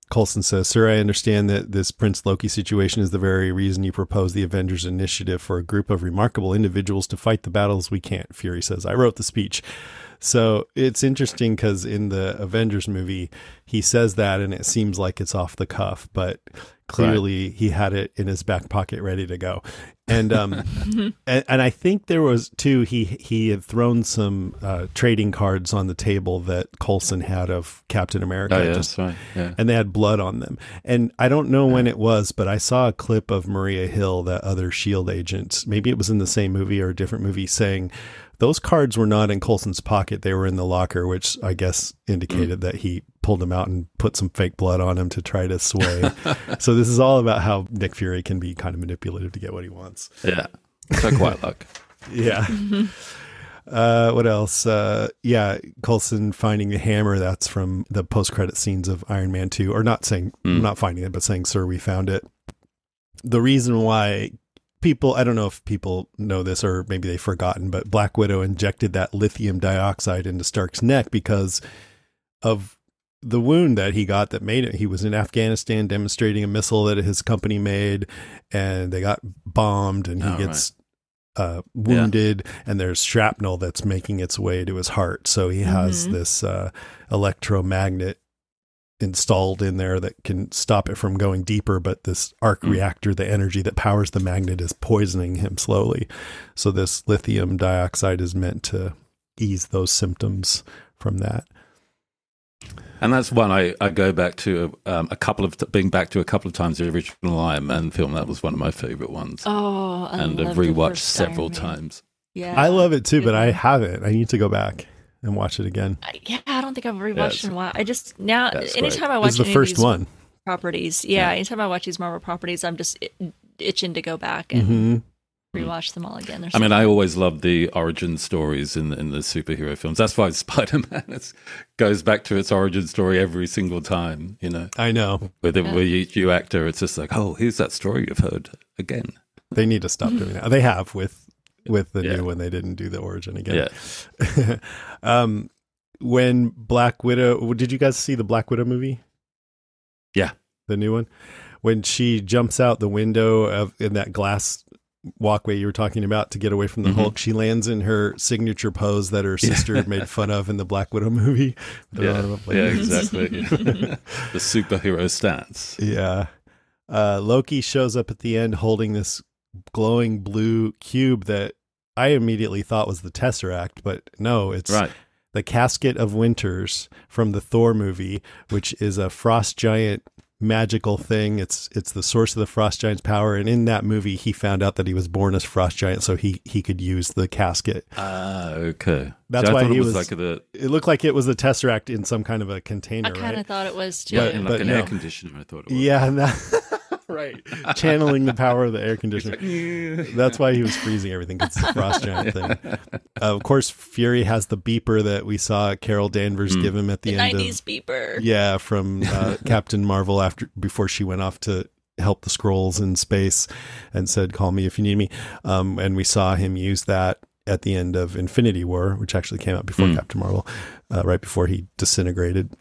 Coulson says, "Sir, I understand that this Prince Loki situation is the very reason you proposed the Avengers Initiative for a group of remarkable individuals to fight the battles we can't." Fury says, "I wrote the speech." So it's interesting because in the Avengers movie, he says that and it seems like it's off the cuff, but clearly right. he had it in his back pocket ready to go. And um, and, and I think there was too, he he had thrown some uh, trading cards on the table that Coulson had of Captain America. Oh, yeah, just, that's right. Yeah. And they had blood on them. And I don't know yeah. when it was, but I saw a clip of Maria Hill, that other S H I E L D agent. Maybe it was in the same movie or a different movie, saying those cards were not in Coulson's pocket. They were in the locker, which I guess indicated mm. that he pulled them out and put some fake blood on him to try to sway. So this is all about how Nick Fury can be kind of manipulative to get what he wants. Yeah. So quite luck. Yeah. Uh, what else? Uh, yeah. Coulson finding the hammer. That's from the post-credit scenes of Iron Man two, or not saying, mm. not finding it, but saying, "Sir, we found it." The reason why people, I don't know if people know this or maybe they've forgotten, but Black Widow injected that lithium dioxide into Stark's neck because of the wound that he got that made it. He was in Afghanistan demonstrating a missile that his company made, and they got bombed, and he oh, gets right. uh, wounded, yeah. and there's shrapnel that's making its way to his heart. So he has mm-hmm. this uh, electromagnet installed in there that can stop it from going deeper, but this arc mm. reactor, the energy that powers the magnet, is poisoning him slowly. So this lithium dioxide is meant to ease those symptoms from that. And that's one I, I go back to um, a couple of, being back to a couple of times the original Iron Man film. That was one of my favorite ones. Oh, I And I've rewatched several times. Yeah, I love it too, but I haven't. I need to go back and watch it again. Yeah, I don't think I've rewatched yeah, in a while. I just, now, anytime right. I watch this is the any first of these one. properties, yeah, yeah, anytime I watch these Marvel properties, I'm just itching to go back and mm-hmm. rewatch them all again. I mean, I always love the origin stories in, in the superhero films. That's why Spider-Man goes back to its origin story every single time, you know. I know. With, yeah. with each new actor, it's just like, oh, here's that story you've heard again. They need to stop doing that. They have with with the yeah. new one. They didn't do the origin again. Yeah. um, when Black Widow, did you guys see the Black Widow movie? Yeah. The new one? When she jumps out the window of in that glass walkway you were talking about to get away from the mm-hmm. Hulk, she lands in her signature pose that her sister yeah. made fun of in the Black Widow movie. Yeah, yeah exactly. the superhero stance. Yeah. Uh, Loki shows up at the end holding this glowing blue cube that I immediately thought was the Tesseract, but no, it's right. the Casket of Winters from the Thor movie, which is a frost giant magical thing. It's it's the source of the frost giant's power, and in that movie he found out that he was born as frost giant, so he he could use the casket. Ah, uh, okay. That's so why he it was, was like the. It looked like it was the Tesseract in some kind of a container. I kind of right? thought it was too. Yeah, but, in but like an no. air conditioner. I thought it was. Yeah, and that, right. Channeling the power of the air conditioner. Like, That's why he was freezing everything. It's the frost giant thing. Uh, of course, Fury has the beeper that we saw Carol Danvers mm. give him at the, the end nineties of beeper. Yeah, from uh, Captain Marvel after before she went off to help the Skrulls in space and said, "Call me if you need me." Um, and we saw him use that at the end of Infinity War, which actually came out before mm. Captain Marvel, uh, right before he disintegrated.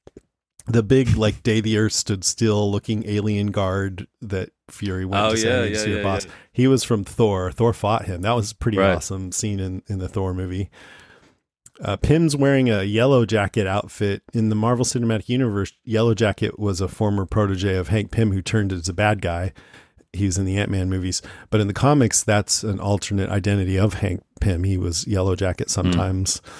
The big, like, Day the Earth Stood Still looking alien guard that Fury went oh, to yeah, send yeah, to your yeah, boss. Yeah. He was from Thor. Thor fought him. That was a pretty right. awesome scene in, in the Thor movie. Uh, Pym's wearing a Yellow Jacket outfit. In the Marvel Cinematic Universe, Yellow Jacket was a former protege of Hank Pym who turned as a bad guy. He was in the Ant-Man movies. But in the comics, that's an alternate identity of Hank Pym. He was Yellow Jacket sometimes. Mm.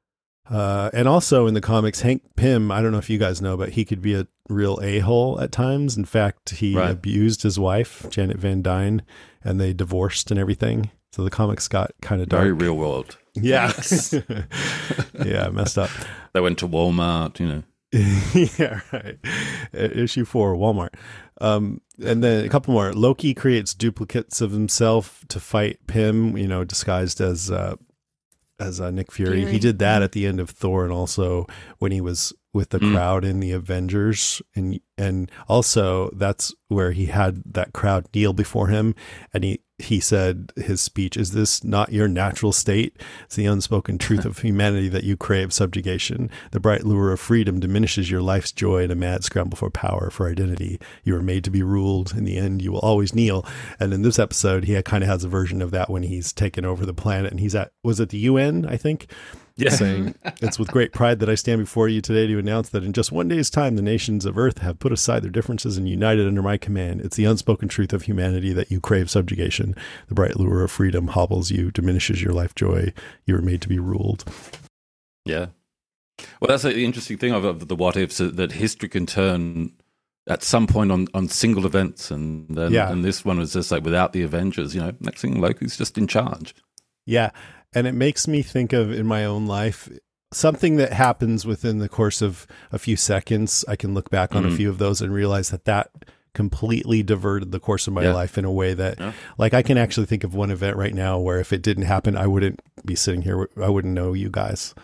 Uh, and also in the comics, Hank Pym, I don't know if you guys know, but he could be a real a-hole at times. In fact, he right. abused his wife, Janet Van Dyne, and they divorced and everything. So the comics got kind of dark. Very real world. Yeah. Yeah, messed up. They went to Walmart, you know. Yeah, right. Issue four, Walmart. Um, and then a couple more. Loki creates duplicates of himself to fight Pym, you know, disguised as... Uh, as uh, Nick Fury. Fury. He did that at the end of Thor, and also when he was with the Mm. crowd in the Avengers, and and also that's where he had that crowd kneel before him, and he he said his speech, "Is this not your natural state? It's the unspoken truth of humanity that you crave subjugation. The bright lure of freedom diminishes your life's joy in a mad scramble for power, for identity. You are made to be ruled. In the end, you will always kneel." And in this episode, he kind of has a version of that when he's taken over the planet, and he's at, was it the U N, I think? Yeah. Saying, "It's with great pride that I stand before you today to announce that in just one day's time, the nations of Earth have put aside their differences and united under my command. It's the unspoken truth of humanity that you crave subjugation. The bright lure of freedom hobbles you, diminishes your life joy. You are made to be ruled." Yeah. Well, that's the interesting thing of, of the what ifs, that history can turn at some point on, on single events. And, and, Yeah. and this one was just like without the Avengers, you know, next thing Loki's just in charge. Yeah. And it makes me think of, in my own life, something that happens within the course of a few seconds. I can look back on Mm. a few of those and realize that that completely diverted the course of my Yeah. life in a way that, Yeah. like, I can actually think of one event right now where if it didn't happen, I wouldn't be sitting here. I wouldn't know you guys.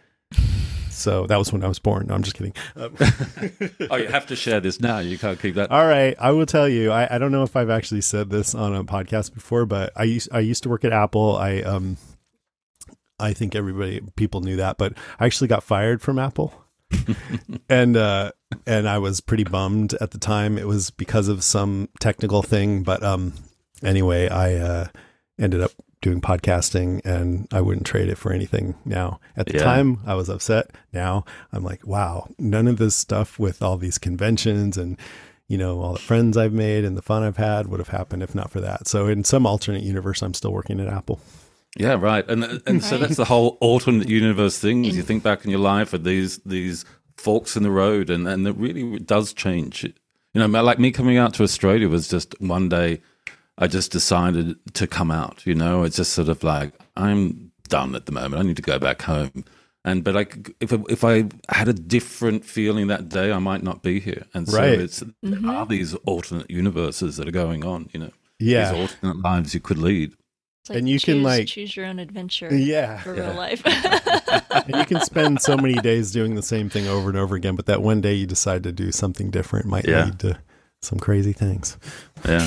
So that was when I was born. No, I'm just kidding. Um, Oh, you have to share this now. You can't keep that. all right, I will tell you. I, I don't know if I've actually said this on a podcast before, but I used I used to work at Apple. I um I think everybody people knew that, but I actually got fired from Apple. and uh and I was pretty bummed at the time. It was because of some technical thing, but um anyway, I uh ended up doing podcasting, and I wouldn't trade it for anything now. At the Yeah. time, I was upset. Now I'm like, wow, none of this stuff with all these conventions and, you know, all the friends I've made and the fun I've had would have happened if not for that. So in some alternate universe, I'm still working at Apple. Yeah, right. And and so that's the whole alternate universe thing. Is you think back in your life at these these forks in the road, and, and it really does change. You know, like me coming out to Australia was just one day I just decided to come out, you know. It's just sort of like, I'm done at the moment. I need to go back home. And but like if if I had a different feeling that day, I might not be here. And so Right. it's there are these alternate universes that are going on, you know. Yeah. These alternate lives you could lead. It's like And you can, choose- like- choose your own adventure. Yeah. For Yeah. real life. And you can spend so many days doing the same thing over and over again, but that one day you decide to do something different might Yeah. lead to some crazy things. Yeah.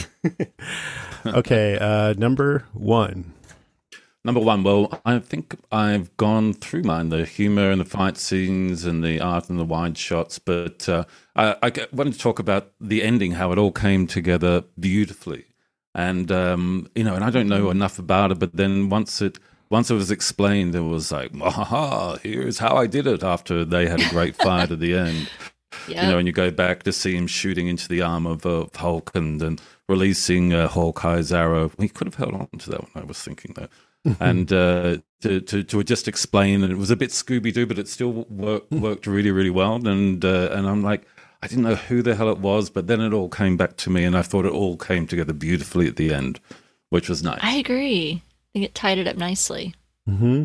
Okay, uh, number one. Number one, well, I think I've gone through mine, the humor and the fight scenes and the art and the wide shots, but uh, I, I g- wanted to talk about the ending, how it all came together beautifully. And, um, you know, and I don't know enough about it, but then once it once it was explained, it was like, aha, here's how I did it after they had a great fight at the end. Yeah. You know, and you go back to see him shooting into the arm of, of Hulk and, and releasing uh, Hawkeye's arrow. He could have held on to that one, I was thinking, though. and uh, to, to to just explain, and it was a bit Scooby-Doo, but it still worked worked really, really well. And uh, and I'm like, I didn't know who the hell it was, but then it all came back to me, and I thought it all came together beautifully at the end, which was nice. I agree. I think it tied it up nicely. Mm-hmm.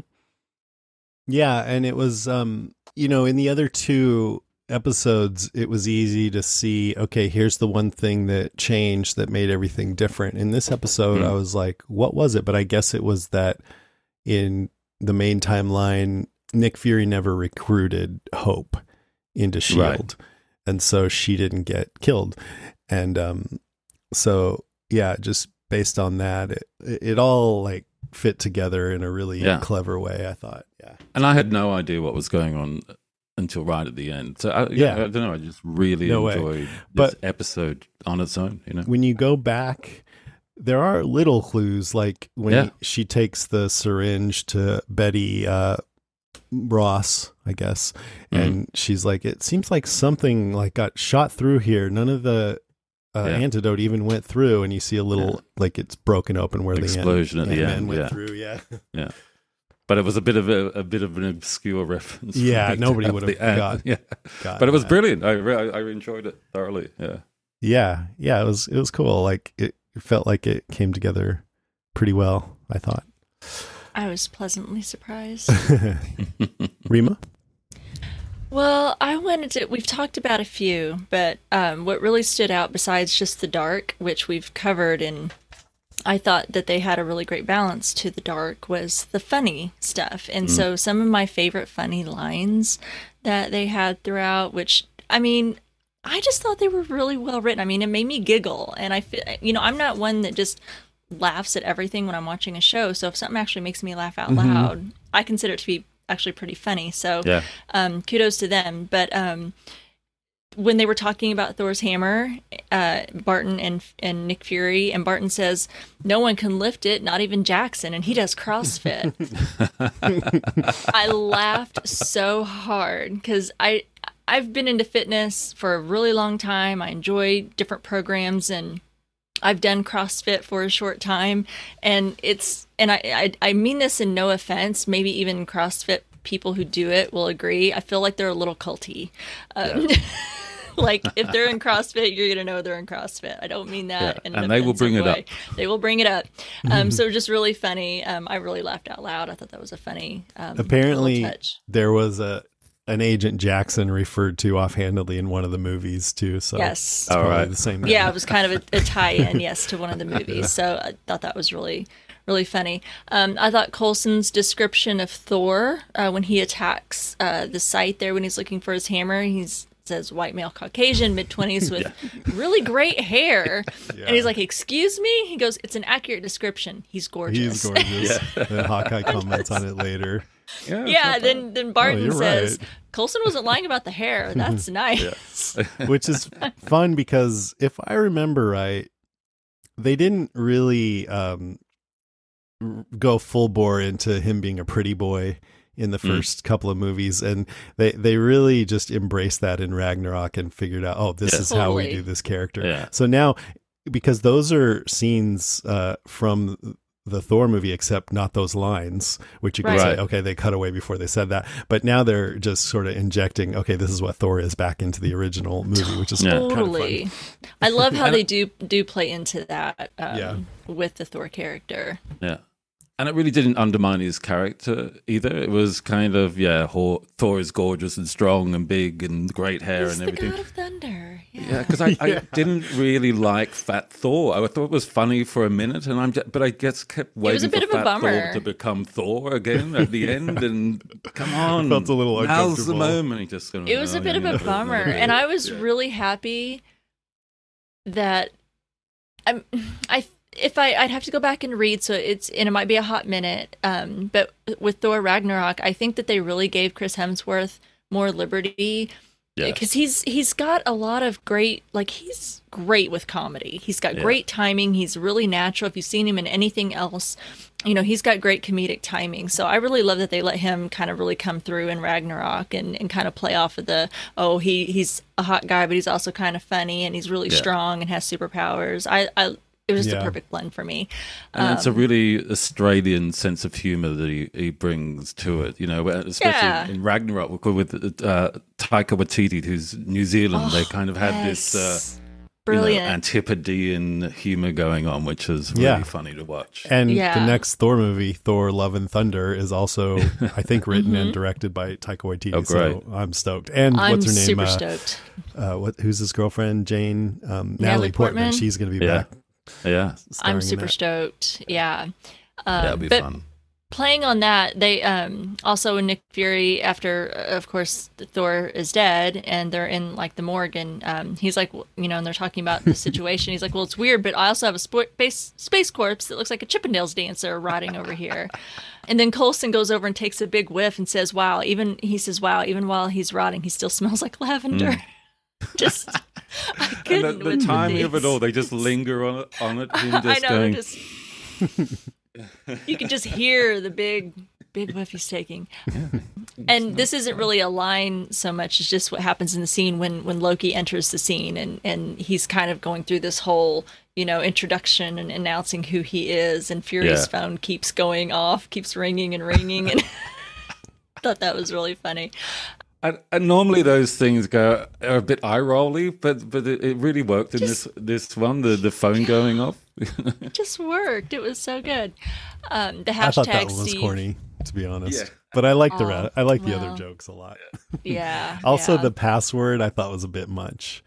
Yeah, and it was, um, you know, in the other two episodes, it was easy to see, okay, here's the one thing that changed that made everything different. In this episode, Mm. I was like, what was it? But I guess it was that in the main timeline, Nick Fury never recruited Hope into S H I E L D. Right. And so she didn't get killed. And um, so, yeah, just based on that, it, it all like fit together in a really Yeah. clever way, I thought. Yeah. And I had no idea what was going on until right at the end. So I, Yeah. yeah, I don't know. I just really No way. enjoyed But- this episode on its own. You know, When you go back, there are little clues, like when Yeah. she takes the syringe to Betty uh, Ross, I guess, Mm-hmm. and she's like, it seems like something like got shot through here. None of the uh, Yeah. antidote even went through, and you see a little, Yeah. like it's broken open where Explosion the at the Ant-Man end, went yeah. through. Yeah. yeah. But it was a bit of a, a bit of an obscure reference. for Yeah, me to nobody have would the have end. got- Yeah, got but it was that. brilliant. I, re- I enjoyed it thoroughly. Yeah. Yeah. Yeah. It was, it was cool. Like it, it felt like it came together pretty well, I thought. I was pleasantly surprised. Rima? Well, I wanted to. We've talked about a few, but um, what really stood out besides just the dark, which we've covered, and I thought that they had a really great balance to the dark, was the funny stuff. And so some of my favorite funny lines that they had throughout, which, I mean, I just thought they were really well written. I mean, it made me giggle. And I feel, you know, I'm not one that just laughs at everything when I'm watching a show. So if something actually makes me laugh out mm-hmm. loud, I consider it to be actually pretty funny. So yeah. um, kudos to them. But um, when they were talking about Thor's hammer, uh, Barton and and Nick Fury, and Barton says, no one can lift it, not even Jackson, and he does CrossFit. I laughed so hard because I, I've been into fitness for a really long time. I enjoy different programs, and I've done CrossFit for a short time. And it's, and I, I, I mean this in no offense, maybe even CrossFit people who do it will agree. I feel like they're a little culty. Um, yeah. Like if they're in CrossFit, you're gonna know they're in CrossFit. I don't mean that, yeah. in an an they will bring it way. up. They will bring it up. Um, so just really funny. Um, I really laughed out loud. I thought that was a funny. Um, Apparently, touch. There was a an Agent Jackson referred to offhandedly in one of the movies too. So yes, all right, the same. Yeah, it was kind of a, a tie-in, yes, to one of the movies. Yeah. So I thought that was really. Really funny. Um, I thought Coulson's description of Thor uh, when he attacks uh, the site there when he's looking for his hammer, he's says white male Caucasian, mid twenties with yeah. really great hair. Yeah. And he's like, excuse me? He goes, it's an accurate description. He's gorgeous. He's gorgeous. yeah. And Hawkeye comments on it later. Yeah, yeah then, then Barton oh, says, right. Coulson wasn't lying about the hair. That's nice. Which is fun because if I remember right, they didn't really um, go full bore into him being a pretty boy in the first mm. couple of movies, and they they really just embraced that in Ragnarok and figured out, oh, this yeah. is totally. how we do this character. Yeah. So now, because those are scenes uh, from the Thor movie, except not those lines, which you can right. say, okay, they cut away before they said that. But now they're just sort of injecting, okay, this is what Thor is back into the original movie, which is totally. kind of fun. I love how they do do play into that um, yeah. with the Thor character. Yeah. And it really didn't undermine his character either. It was kind of, yeah, Thor is gorgeous and strong and big and great hair He's and everything. the god of thunder. Yeah, because yeah, I, yeah. I didn't really like Fat Thor. I thought it was funny for a minute, and I'm just, but I guess kept waiting for Fat Thor to become Thor again at the end. And come on, it felt a little now's the uncomfortable. moment. He just it was a bit of a bummer, and I was yeah. really happy that I'm. I. If I, I'd have to go back and read, so it's and it might be a hot minute. Um, but with Thor Ragnarok, I think that they really gave Chris Hemsworth more liberty because yeah. he's he's got a lot of great, like he's great with comedy. He's got yeah. great timing. He's really natural. If you've seen him in anything else, you know he's got great comedic timing. So I really love that they let him kind of really come through in Ragnarok and, and kind of play off of the oh he he's a hot guy, but he's also kind of funny and he's really yeah. strong and has superpowers. I. I It was just yeah. a perfect blend for me. And um, it's a really Australian sense of humor that he, he brings to it, you know, especially yeah. in Ragnarok with uh, Taika Waititi, who's New Zealand. Oh, they kind of had yes. this uh, brilliant you know, Antipodean humor going on, which is really yeah. funny to watch. And yeah. the next Thor movie, Thor Love and Thunder, is also, I think, written mm-hmm. and directed by Taika Waititi. Oh, great. So I'm stoked. And I'm what's her name? super uh, stoked. Uh, what? Who's his girlfriend? Jane? Um, Natalie, Natalie Portman. Portman. She's going to be yeah. back. Yeah, I'm super stoked. Yeah, um, that'll be but fun. Playing on that, they um, also Nick Fury, after of course Thor is dead, and they're in like the morgue, and um, he's like, you know, and they're talking about the situation. He's like, well, it's weird, but I also have a space space corpse that looks like a Chippendales dancer rotting over here. And then Coulson goes over and takes a big whiff and says, "Wow!" Even he says, "Wow!" Even while he's rotting, he still smells like lavender. Mm. Just. I couldn't and the, the with timing these. of it all, they just linger on it. On it him just I know. Going... Just, you can just hear the big, big whiff he's taking. Yeah. And this isn't really a line so much; it's just what happens in the scene when when Loki enters the scene, and and he's kind of going through this whole, you know, introduction and announcing who he is, and Fury's yeah. phone keeps going off, keeps ringing and ringing, and I thought that was really funny. And, and normally those things go are a bit eye rolly, but but it, it really worked in just, this this one. The the phone going off, it just worked. It was so good. Um, the hashtag I thought that one was Steve, corny, to be honest. Yeah. But I like the oh, I like the well, other jokes a lot. Yeah. Also, yeah. the password I thought was a bit much.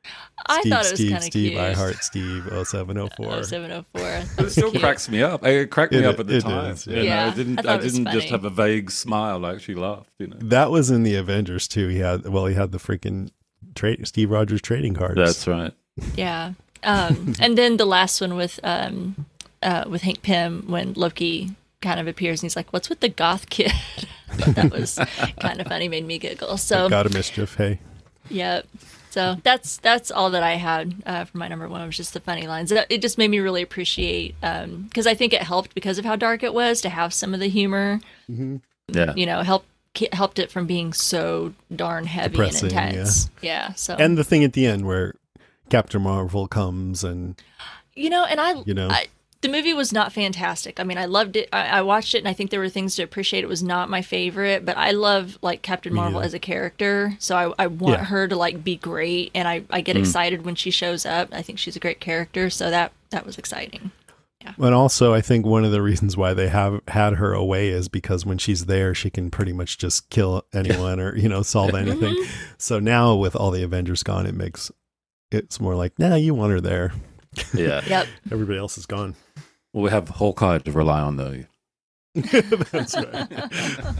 I Steve, thought it was Steve, kind of Steve, cute. I heart Steve, oh seven oh four. oh seven oh four. It still cracks me up. It cracked me It- up at the it time. is, yeah. You know, Yeah, I I didn't. thought I, it was didn't just funny. have a vague smile. I actually laughed. You know. That was in the Avengers too. He had well, he had the freaking trade Steve Rogers trading cards. That's right. Yeah. Um, and then the last one with um, uh, with Hank Pym when Loki kind of appears and he's like, "What's with the goth kid?" I thought that was kind of funny, made me giggle. So God of Mischief. Hey, yeah. So that's that's all that I had uh, for my number one. It was just the funny lines. It, it just made me really appreciate because I think it helped because of how dark it was to have some of the humor. Yeah. You know, help helped it from being so darn heavy Depressing, and intense. Yeah. yeah. So and the thing at the end where Captain Marvel comes and you know, and I you know. I, the movie was not fantastic. I mean, I loved it. I, I watched it, and I think there were things to appreciate. It was not my favorite, but I love like Captain Marvel neither. as a character. So I, I want Yeah. her to like be great, and I, I get Mm. excited when she shows up. I think she's a great character, so that that was exciting. And also, I think one of the reasons why they have had her away is because when she's there, she can pretty much just kill anyone or, you know, solve anything. So now with all the Avengers gone, it makes it's more like, nah, you want her there. Yeah. Yep. Everybody else is gone. Well, we have Hawkeye to rely on, though. That's right.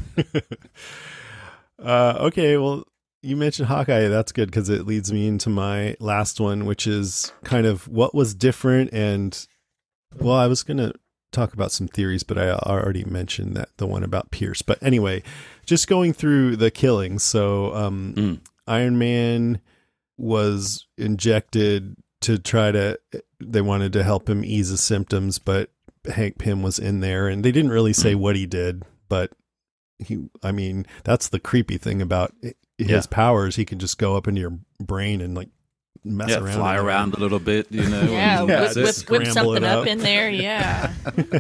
uh, okay, well, you mentioned Hawkeye. That's good because it leads me into my last one, which is kind of what was different. And, well, I was going to talk about some theories, but I already mentioned that the one about Pierce. But anyway, just going through the killings. So um, Mm. Iron Man was injected to try to, they wanted to help him ease his symptoms, but Hank Pym was in there and they didn't really say what he did, but he, I mean, that's the creepy thing about his Yeah. powers. He can just go up into your brain and like mess Yeah, around. fly in there. around a little bit, you know. Yeah, and Yeah, whip, that's whip, it. just whip scramble something it up up. in there. Yeah.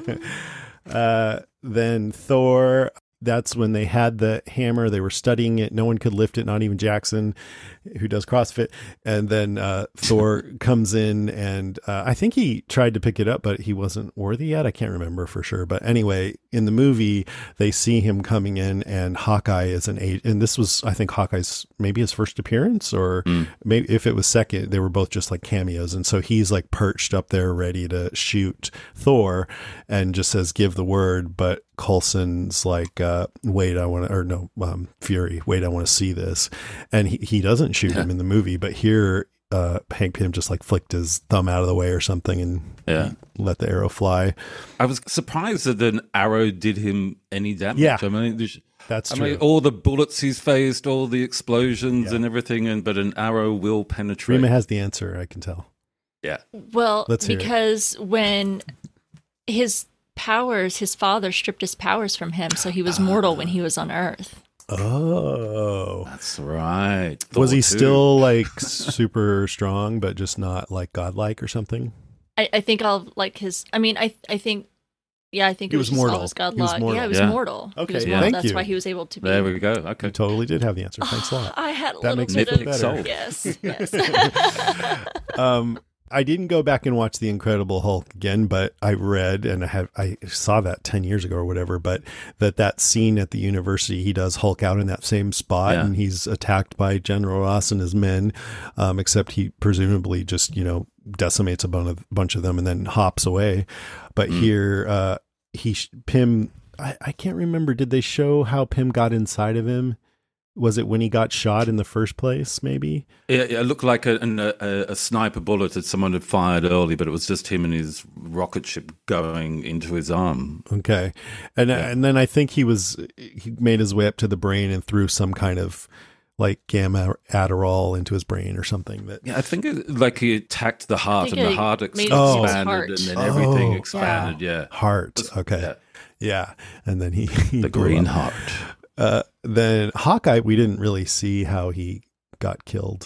uh, then Thor, that's when they had the hammer. They were studying it. No one could lift it, not even Jackson, who does CrossFit. And then uh, Thor comes in, and uh, I think he tried to pick it up, but he wasn't worthy yet. I can't remember for sure. But anyway, in the movie, they see him coming in, and Hawkeye is an eight. And this was, I think, Hawkeye's maybe his first appearance, or Mm. maybe if it was second, they were both just like cameos. And so he's like perched up there ready to shoot Thor and just says, give the word. But Coulson's like, uh, wait, I want to, or no, um, Fury, wait, I want to see this. And he, he doesn't shoot Yeah. him in the movie, but here, uh, Hank Pym just like flicked his thumb out of the way or something and Yeah. let the arrow fly. I was surprised that an arrow did him any damage. Yeah. I mean, there's- That's I true. mean, all the bullets he's faced, all the explosions Yeah. and everything, and but an arrow will penetrate. Rima has the answer, I can tell. Yeah. Well, Let's hear it. because when his powers, his father stripped his powers from him, so he was mortal when he was on Earth. Oh. That's right. Was he Thor too. still like super strong, but just not like godlike or something? I, I think I'll like his. I mean, I I think. Yeah, I think He it was was, just mortal. all his He was godlike. mortal. Yeah, he was Yeah. mortal. Okay, He was yeah. mortal. thank That's you. why he was able to be. There we go. Okay. You totally did have the answer. Thanks a lot. I had a That little makes me bit feel of better. Sold. yes, yes. um, I didn't go back and watch The Incredible Hulk again, but I read and I have I saw that ten years ago or whatever. But that that scene at the university, he does Hulk out in that same spot, Yeah. and he's attacked by General Ross and his men. Um, except he presumably just you know decimates a bunch of, bunch of them and then hops away. But Mm. here, uh, he Pym. I, I can't remember. Did they show how Pym got inside of him? Was it when he got shot in the first place? Maybe. It, it looked like a, an, a, a sniper bullet that someone had fired early, but it was just him and his rocket ship going into his arm. Okay. And and then I think he was he made his way up to the brain and threw some kind of like gamma Adderall into his brain or something that Yeah, I think it, like he attacked the heart, think and the it heart made it to his expanded, heart. and then everything Oh. expanded. Yeah, heart. Okay. Yeah. Yeah. And then he, he the blew green up. heart. Uh then Hawkeye, we didn't really see how he got killed.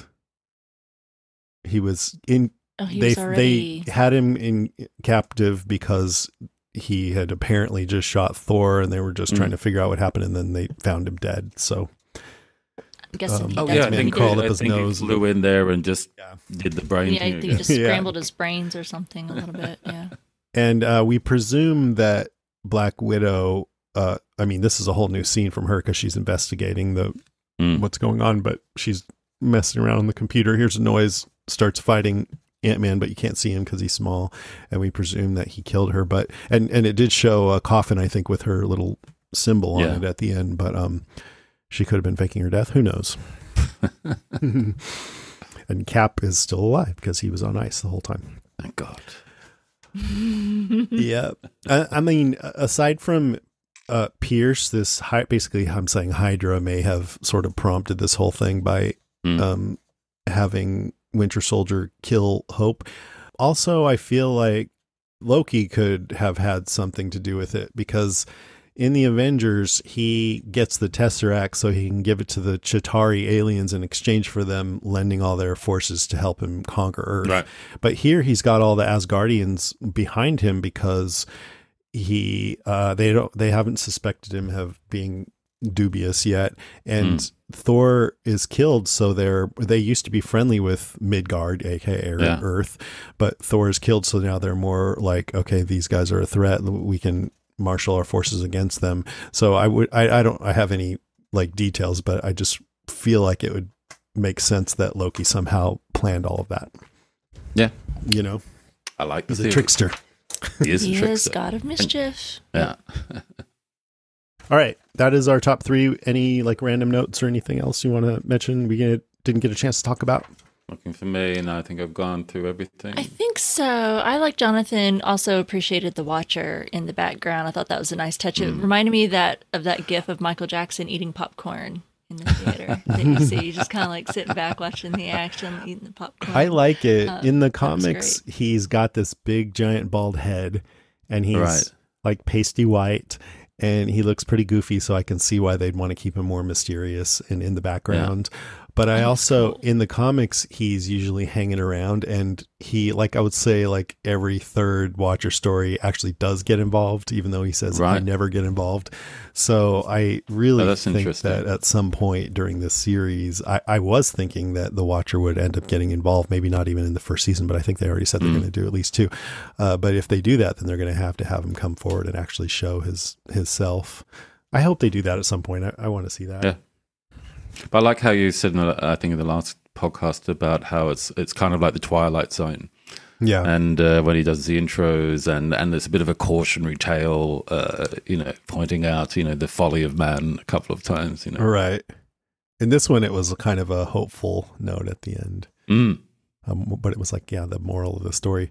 He was in Oh, he they was already. they had him in captive because he had apparently just shot Thor and they were just Mm. trying to figure out what happened and then they found him dead. So I'm guessing um, he, Oh that's yeah, I what he think, did. crawled up I his think nose. he flew in there and just Yeah. did the brain Yeah, I thing. think he just Yeah. scrambled his brains or something a little bit. Yeah. And uh, we presume that Black Widow, uh, I mean, this is a whole new scene from her because she's investigating the Mm. what's going on, but she's messing around on the computer. Here's a noise. starts fighting Ant-Man, but you can't see him because he's small, and we presume that he killed her. But and and it did show a coffin, I think, with her little symbol on Yeah. it at the end. But um, she could have been faking her death. Who knows? And Cap is still alive because he was on ice the whole time. Thank God. Yeah, I, I mean, aside from uh, Pierce, this hy- basically, I'm saying Hydra may have sort of prompted this whole thing by Mm. um, having Winter Soldier kill Hope. Also, I feel like Loki could have had something to do with it because in the Avengers, he gets the Tesseract so he can give it to the Chitauri aliens in exchange for them lending all their forces to help him conquer Earth. Right. But here he's got all the Asgardians behind him because he uh, they don't they haven't suspected him of being dubious yet, and mm. Thor is killed, so they're they used to be friendly with Midgard, aka Yeah. Earth, but Thor is killed, so now they're more like, okay, these guys are a threat, we can marshal our forces against them. So I would I, I don't I have any like details, but I just feel like it would make sense that Loki somehow planned all of that. Yeah, you know, I like the he's theory. a trickster. He is a He trickster. is God of Mischief. Yeah. All right, that is our top three. Any like random notes or anything else you want to mention we get, didn't get a chance to talk about? Looking for me, and I think I've gone through everything. I think so. I, like Jonathan, also appreciated the Watcher in the background. I thought that was a nice touch. It reminded me that of that gif of Michael Jackson eating popcorn in the theater that you see. Just kind of like sitting back watching the action, eating the popcorn. I like it. Uh, in the that was comics, great. he's got this big giant bald head, and he's Right. like pasty white, and he looks pretty goofy, so I can see why they'd want to keep him more mysterious and in the background. But I That's also, cool. in the comics, he's usually hanging around, and he, like I would say, like every third Watcher story actually does get involved, even though he says Right. he never get involved. So I really Oh, that's think interesting. that at some point during this series, I, I was thinking that the Watcher would end up getting involved, maybe not even in the first season, but I think they already said they're Mm. going to do at least two. Uh, but if they do that, then they're going to have to have him come forward and actually show his his self. I hope they do that at some point. I, I want to see that. Yeah. But I like how you said, in the, I think in the last podcast, about how it's it's kind of like the Twilight Zone. Yeah. And uh, when he does the intros, and, and there's a bit of a cautionary tale, uh, you know, pointing out, you know, the folly of man a couple of times, you know. Right. In this one, it was kind of a hopeful note at the end. Mm. Um, but it was like, yeah, the moral of the story.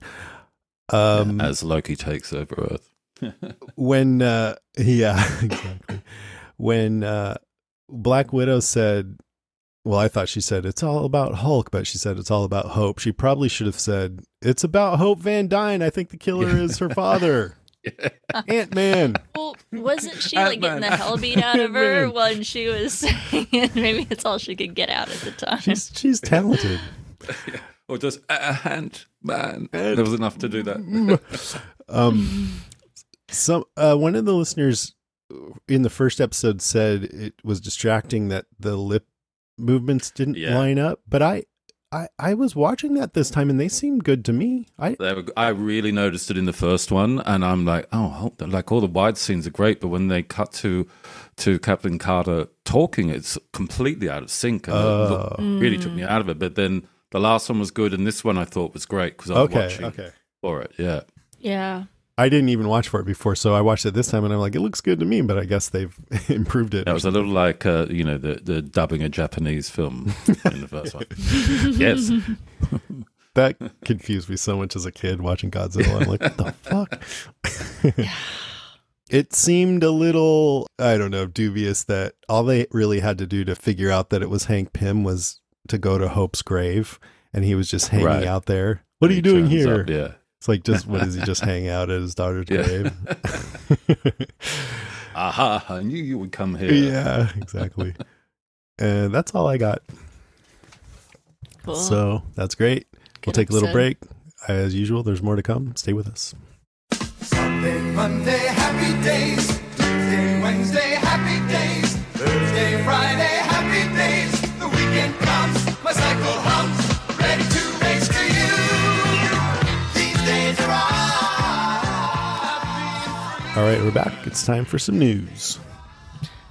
Um, As Loki takes over Earth. when, uh, yeah, exactly. When uh, Black Widow said, well, I thought she said, it's all about Hulk, but she said, it's all about Hope. She probably should have said, it's about Hope Van Dyne. I think the killer is her father. Ant-Man. Well, wasn't she like getting the hell beat out of her when she was saying it? Maybe it's all she could get out at the time. She's, she's talented. Or just a hand, man. There was enough to do that. um, so uh, one of the listeners in the first episode said it was distracting that the lip movements didn't Yeah. line up, but I, I, I was watching that this time and they seemed good to me. I, They were, I really noticed it in the first one, and I'm like, oh, hold on. Like all the wide scenes are great, but when they cut to to Captain Carter talking, it's completely out of sync, and it looked- really took me out of it. But then the last one was good, and this one I thought was great because I was okay, watching okay. for it. Yeah, Yeah. I didn't even watch for it before, so I watched it this time and I'm like, it looks good to me, but I guess they've improved it. that was a little like uh, you know the the dubbing a Japanese film in the first one. Yes, That confused me so much as a kid watching Godzilla. I'm like, what the fuck? It seemed a little, I don't know, dubious that all they really had to do to figure out that it was Hank Pym was to go to Hope's grave, and he was just hanging Right. out there. What are He you doing turns here? up, yeah. It's like, just, what is he just hang out at his daughter's Yeah. grave? Aha! I knew you would come here. Yeah, exactly. And that's all I got. Cool. So that's great. We'll Good take a little episode. break. As usual, there's more to come. Stay with us. Sunday, Monday, happy days. Tuesday, Wednesday, happy days. Thursday, Friday, happy days. The weekend comes, my cycle hums, ready to race to you. These days are all. All right, we're back. It's time for some news. Okay,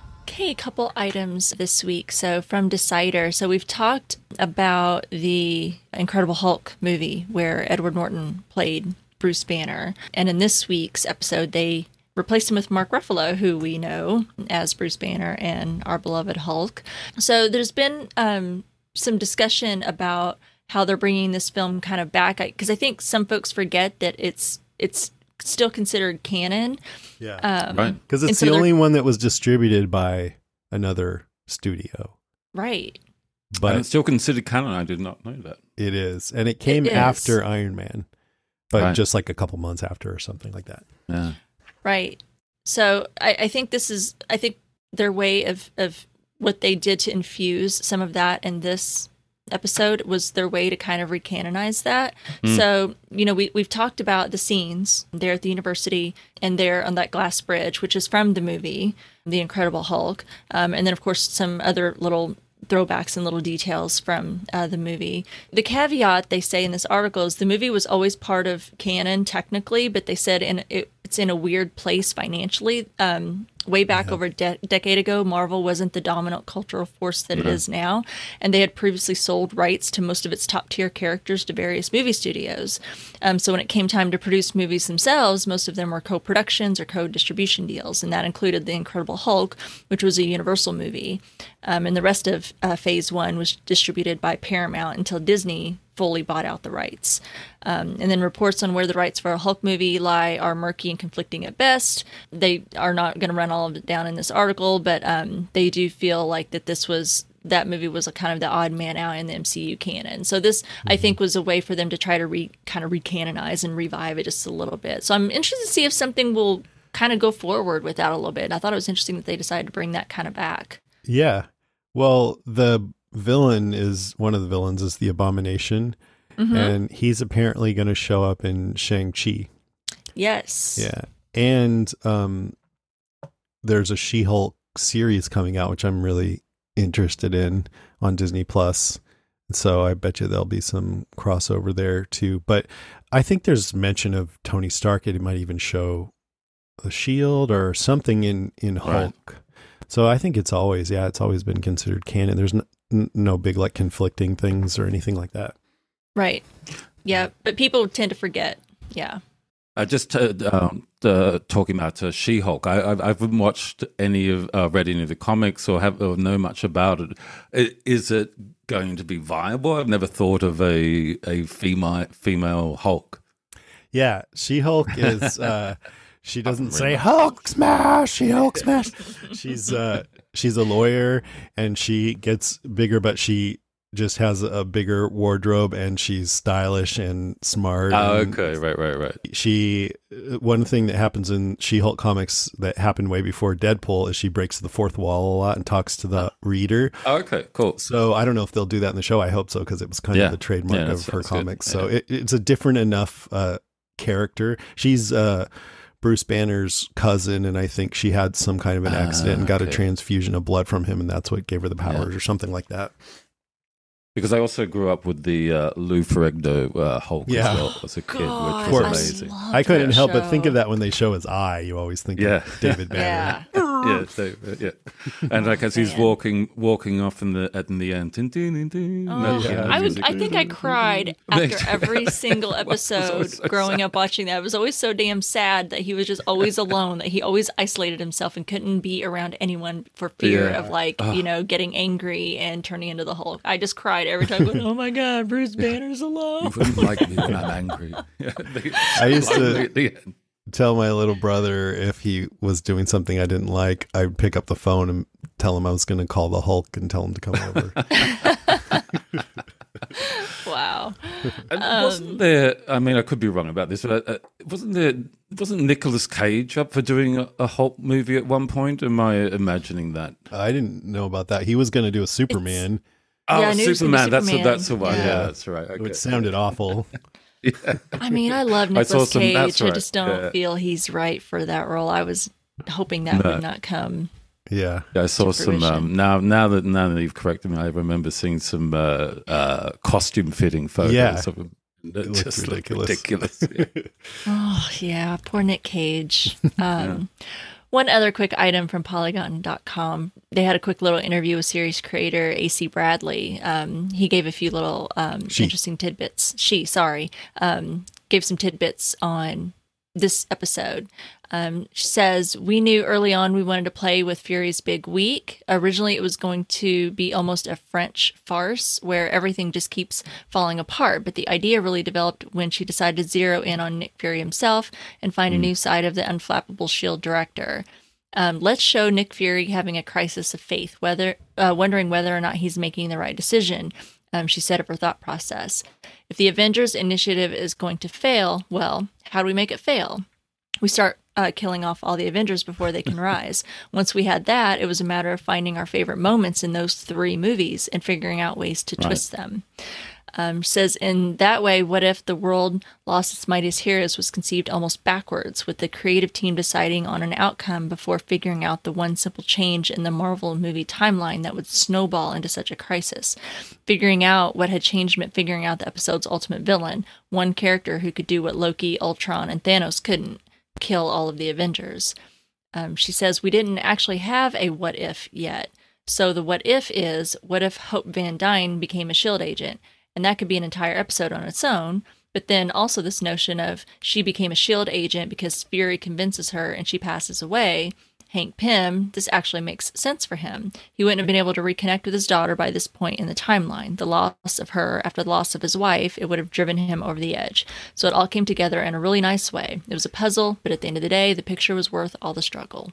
a couple items this week. So from Decider, so we've talked about the Incredible Hulk movie where Edward Norton played Bruce Banner. And in this week's episode, they replaced him with Mark Ruffalo, who we know as Bruce Banner and our beloved Hulk. So there's been um, some discussion about how they're bringing this film kind of back, because I, I think some folks forget that it's it's still considered canon. Yeah, um, right. Because it's so the only one that was distributed by another studio. Right. But and it's still considered canon. I did not know that. It is. And it came It is. after Iron Man, but Right. just like a couple months after or something like that. Yeah. Right. So I, I think this is, I think their way of, of what they did to infuse some of that in this episode was their way to kind of recanonize that. Mm. So, you know, we, we've talked about the scenes there at the university and there on that glass bridge, which is from the movie, The Incredible Hulk. Um, and then, of course, some other little throwbacks and little details from uh, the movie. The caveat they say in this article is the movie was always part of canon technically, but they said in it, it's in a weird place financially. Um, way back yeah. over a de- decade ago, Marvel wasn't the dominant cultural force that mm-hmm. it is now, and they had previously sold rights to most of its top-tier characters to various movie studios. Um, so when it came time to produce movies themselves, most of them were co-productions or co-distribution deals, and that included The Incredible Hulk, which was a Universal movie. Um, and the rest of uh, Phase One was distributed by Paramount until Disney fully bought out the rights. Um, and then reports on where the rights for a Hulk movie lie are murky and conflicting at best. They are not going to run all of it down in this article, but um, they do feel like that this was, that movie was a kind of the odd man out in the M C U canon. So this, mm-hmm. I think, was a way for them to try to re, kind of recanonize and revive it just a little bit. So I'm interested to see if something will kind of go forward with that a little bit. I thought it was interesting that they decided to bring that kind of back. Yeah. Well, the villain is one of the villains is the Abomination, mm-hmm. and he's apparently going to show up in Shang-Chi. Yes. Yeah. And um, there's a She-Hulk series coming out, which I'm really interested in on Disney Plus. So I bet you there'll be some crossover there too. But I think there's mention of Tony Stark. It might even show the Shield or something in, in Hulk. Right. So I think it's always, yeah, it's always been considered canon. There's no, no big like conflicting things or anything like that. Right. Yeah. But people tend to forget. Yeah. Uh, just uh, um, uh, talking about uh, She-Hulk, I, I've, I haven't watched any of, uh, read any of the comics or have or know much about it. Is it going to be viable? I've never thought of a a female female Hulk. Yeah, She-Hulk is. Uh, she doesn't say Hulk smash, She-Hulk smash. She's uh, she's a lawyer and she gets bigger, but she just has a bigger wardrobe and she's stylish and smart. Oh, and okay, right, right, right. She, one thing that happens in She-Hulk comics that happened way before Deadpool is she breaks the fourth wall a lot and talks to the reader. Oh, okay, cool. So I don't know if they'll do that in the show. I hope so, because it was kind yeah. of the trademark yeah, of her comics. Yeah. So it, it's a different enough uh, character. She's uh, Bruce Banner's cousin, and I think she had some kind of an accident uh, and got okay. a transfusion of blood from him, and that's what gave her the powers yeah. or something like that. Because I also grew up with the uh, Lou Ferrigno uh, Hulk yeah. as well as a kid, God, which was amazing. I, I couldn't help show. but think of that when they show his eye. You always think yeah. of David Banner. yeah, yeah, David, yeah. And like as he's Man. walking, walking off in the at in the end. Dun, dun, dun, dun, Oh, yeah. I would. I think I cried after every single episode so growing sad. up watching that. It was always so damn sad that he was just always alone. That he always isolated himself and couldn't be around anyone for fear Yeah. of like Oh. you know getting angry and turning into the Hulk. I just cried every time. Going, oh my God, Bruce Banner's alone. You wouldn't like me when I'm angry. Yeah, the, I used like to- the- the- Tell my little brother if he was doing something I didn't like, I'd pick up the phone and tell him I was going to call the Hulk and tell him to come over. Wow. And Um, wasn't there? I mean, I could be wrong about this, but uh, wasn't there? Wasn't Nicolas Cage up for doing a, a Hulk movie at one point? Am I imagining that? I didn't know about that. He was going to do a Superman, Oh, Yeah, I knew it was gonna be Superman. That's Superman. that's the one. Yeah, Yeah. that's right. Okay. which sounded awful. Yeah. I mean, I love I saw Nicolas some- Cage. that's I right, just don't yeah. feel he's right for that role. I was hoping that No. would not come. Yeah. Yeah, I saw to some. fruition. Um, now, now that now that you've corrected me, I remember seeing some uh, uh, costume fitting photos Yeah. of him. It looked just ridiculous. ridiculous. Yeah. Oh, yeah. Poor Nick Cage. Um, One other quick item from Polygon dot com. They had a quick little interview with series creator A C Bradley. Um, he gave a few little um, interesting tidbits. She, sorry, um, gave some tidbits on this episode. Um, she says, we knew early on we wanted to play with Fury's big week. Originally, it was going to be almost a French farce where everything just keeps falling apart. But the idea really developed when she decided to zero in on Nick Fury himself and find mm. a new side of the unflappable S H I E L D director. Um, let's show Nick Fury having a crisis of faith, whether uh, wondering whether or not he's making the right decision. Um, she said of her thought process. If the Avengers initiative is going to fail, well, how do we make it fail? We start uh, killing off all the Avengers before they can rise. Once we had that, it was a matter of finding our favorite moments in those three movies and figuring out ways to right. twist them. Um, says, in that way, what if the world lost its mightiest heroes was conceived almost backwards, with the creative team deciding on an outcome before figuring out the one simple change in the Marvel movie timeline that would snowball into such a crisis. Figuring out what had changed meant figuring out the episode's ultimate villain, one character who could do what Loki, Ultron, and Thanos couldn't, kill all of the Avengers. Um, she says, we didn't actually have a what if yet. So the what if is, what if Hope Van Dyne became a S H I E L D agent? And that could be an entire episode on its own. But then also this notion of she became a S H I E L D agent because Fury convinces her and she passes away. Hank Pym, this actually makes sense for him. He wouldn't have been able to reconnect with his daughter by this point in the timeline. The loss of her after the loss of his wife, it would have driven him over the edge. So it all came together in a really nice way. It was a puzzle, but at the end of the day, the picture was worth all the struggle.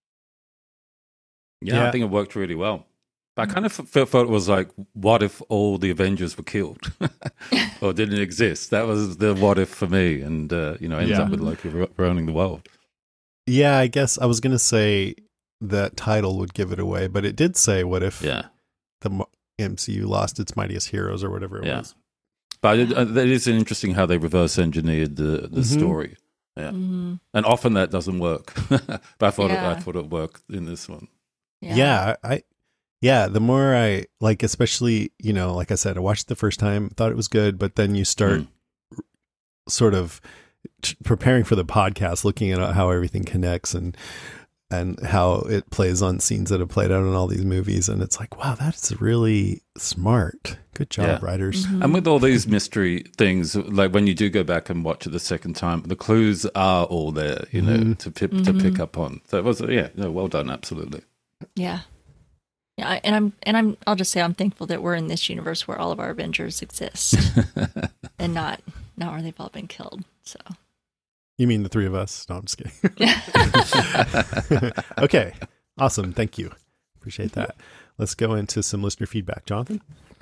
Yeah, Yeah. I think it worked really well. I kind of felt, felt it was like, what if all the Avengers were killed or didn't exist? That was the what if for me, and uh, you know, ends Yeah. up with Loki ru- ruining the world. Yeah, I guess I was going to say that title would give it away, but it did say, what if Yeah, the M- M C U lost its mightiest heroes or whatever it yeah. was. But it, uh, it is interesting how they reverse engineered the, the Mhm. story. Yeah, Mm-hmm. and often that doesn't work. But I thought Yeah. it, I thought it worked in this one. Yeah. I, I yeah, the more I like, especially, you know, like I said, I watched it the first time, thought it was good, but then you start Mm. sort of t- preparing for the podcast, looking at how everything connects and and how it plays on scenes that have played out in all these movies, and it's like, wow, that's really smart. Good job, Yeah. writers. Mm-hmm. And with all these mystery things, like when you do go back and watch it the second time, the clues are all there, you know, Mhm. to pick, to pick up on. So it was, yeah, no, well done, absolutely. Yeah. Yeah, I- and I'm and I'm I'll just say I'm thankful that we're in this universe where all of our Avengers exist and not not where they've all been killed. So You mean the three of us? No, I'm just kidding. Okay, awesome. Thank you. Appreciate that. Let's go into some listener feedback. Jonathan?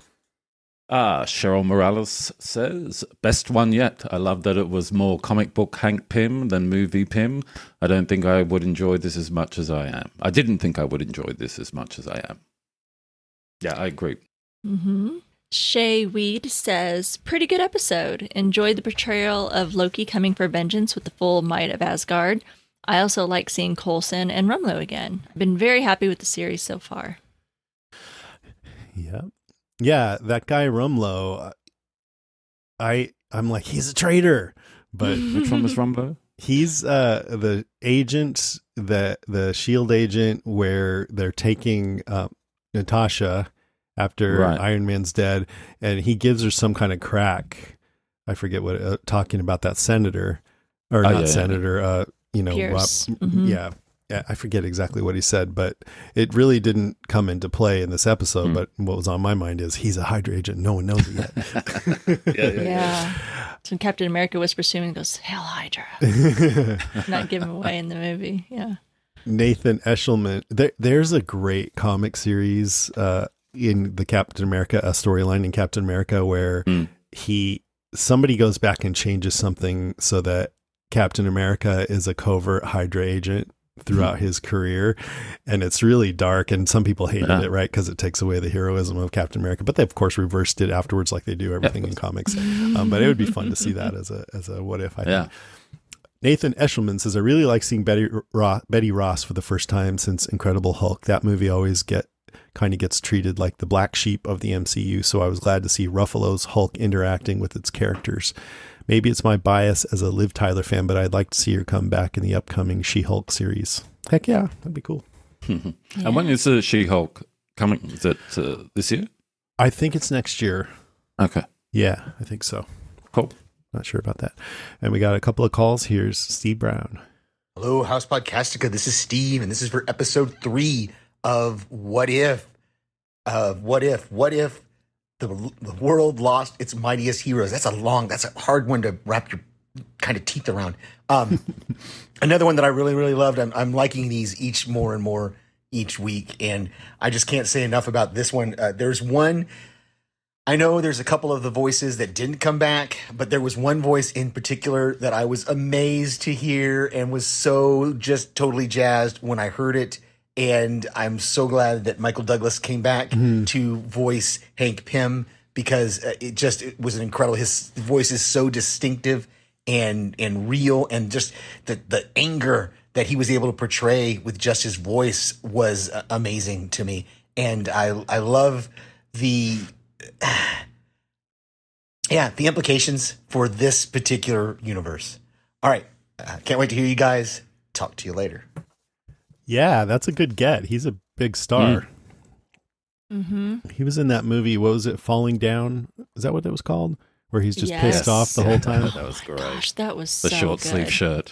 Ah, Cheryl Morales says, best one yet. I love that it was more comic book Hank Pym than movie Pym. I don't think I would enjoy this as much as I am. I didn't think I would enjoy this as much as I am. Yeah, I agree. Mm-hmm. Shay Weed says, pretty good episode. Enjoyed the portrayal of Loki coming for vengeance with the full might of Asgard. I also like seeing Coulson and Rumlow again. I've been very happy with the series so far. Yeah. Yeah, that guy Rumlow, I, I'm like, he's a traitor. But Which one was Rumbo? he's uh, the agent, the, the S H I E L D agent where they're taking uh, Natasha after Right. Iron Man's dead, and he gives her some kind of crack. I forget what, uh, talking about that senator, or Oh, not yeah, yeah. senator, uh, you know, Pierce. uh, Mhm. yeah. Yeah, I forget exactly what he said, but it really didn't come into play in this episode. Hmm. But what was on my mind is he's a Hydra agent. No one knows it yet. Yeah, yeah, Yeah. So when Captain America whispers to him and goes, Hail Hydra. Not given away in the movie. Yeah. Nathan Eshelman. There, there's a great comic series uh, in the Captain America, a storyline in Captain America where Mm. he somebody goes back and changes something so that Captain America is a covert Hydra agent throughout his career, and it's really dark, and some people hated Yeah. it, right, because it takes away the heroism of Captain America, but they of course reversed it afterwards like they do everything in comics. Um, but it would be fun to see that as a as a what if. I Yeah. think Nathan Eshelman says, I really like seeing Betty Ross, Betty Ross for the first time since Incredible Hulk. That movie always get kind of gets treated like the black sheep of the M C U, so I was glad to see Ruffalo's Hulk interacting with its characters. maybe it's my bias as a Liv Tyler fan, but I'd like to see her come back in the upcoming She-Hulk series. Heck yeah, that'd be cool. Yeah. And when is the She-Hulk coming? Is it uh, this year? I think it's next year. Okay. Yeah, I think so. Cool. Not sure about that. And we got a couple of calls. Here's Steve Brown. Hello, House Podcastica. This is Steve, and this is for episode three of What If? Uh, what if? What if the the world lost its mightiest heroes? That's a long, that's a hard one to wrap your kind of teeth around. Um, another one that I really, really loved. I'm, I'm liking these each more and more each week, and I just can't say enough about this one. Uh, there's one. I know there's a couple of the voices that didn't come back, but there was one voice in particular that I was amazed to hear and was so just totally jazzed when I heard it. And I'm so glad that Michael Douglas came back mm-hmm. to voice Hank Pym, because it just it was an incredible. His voice is so distinctive and and real, and just the the anger that he was able to portray with just his voice was amazing to me. And I I love the yeah the implications for this particular universe. All right, uh, can't wait to hear you guys. Talk to you later. Yeah, that's a good get. He's a big star. Mm-hmm. He was in that movie. What was it? Falling Down? Is that what it was called? Where he's just yes. pissed off the whole time. That was great. Gosh, that was the so short good. sleeve shirt.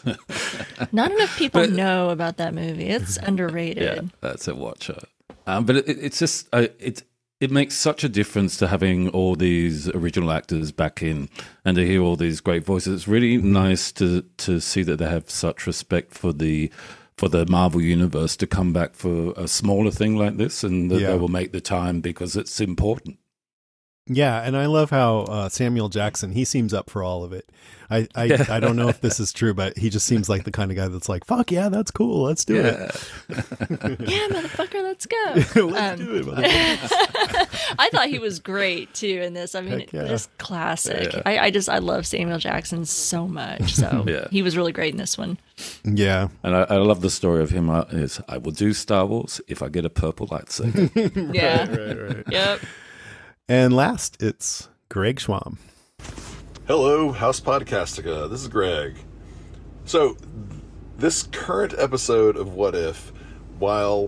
Not enough people but, know about that movie. It's underrated. Yeah, that's a watcher. Um, but it, it's just uh, it it makes such a difference to having all these original actors back in and to hear all these great voices. It's really nice to to see that they have such respect for the. for the Marvel Universe to come back for a smaller thing like this, and that yeah. they will make the time because it's important. Yeah, and I love how uh, Samuel Jackson, he seems up for all of it. I I, Yeah. I don't know if this is true, but he just seems like the kind of guy that's like, fuck yeah, that's cool, let's do Yeah. it. Yeah, motherfucker, let's go. let's Um, do it, motherfucker. I thought he was great too in this. I mean, Heck yeah. just classic. Yeah. I, I just I love Samuel Jackson so much. So Yeah. he was really great in this one. Yeah. And I, I love the story of him. Uh, is I will do Star Wars if I get a purple lightsaber. Yeah. Right, right. Yep. And last, it's Greg Schwam. Hello, House Podcastica. This is Greg. So, this current episode of What If, while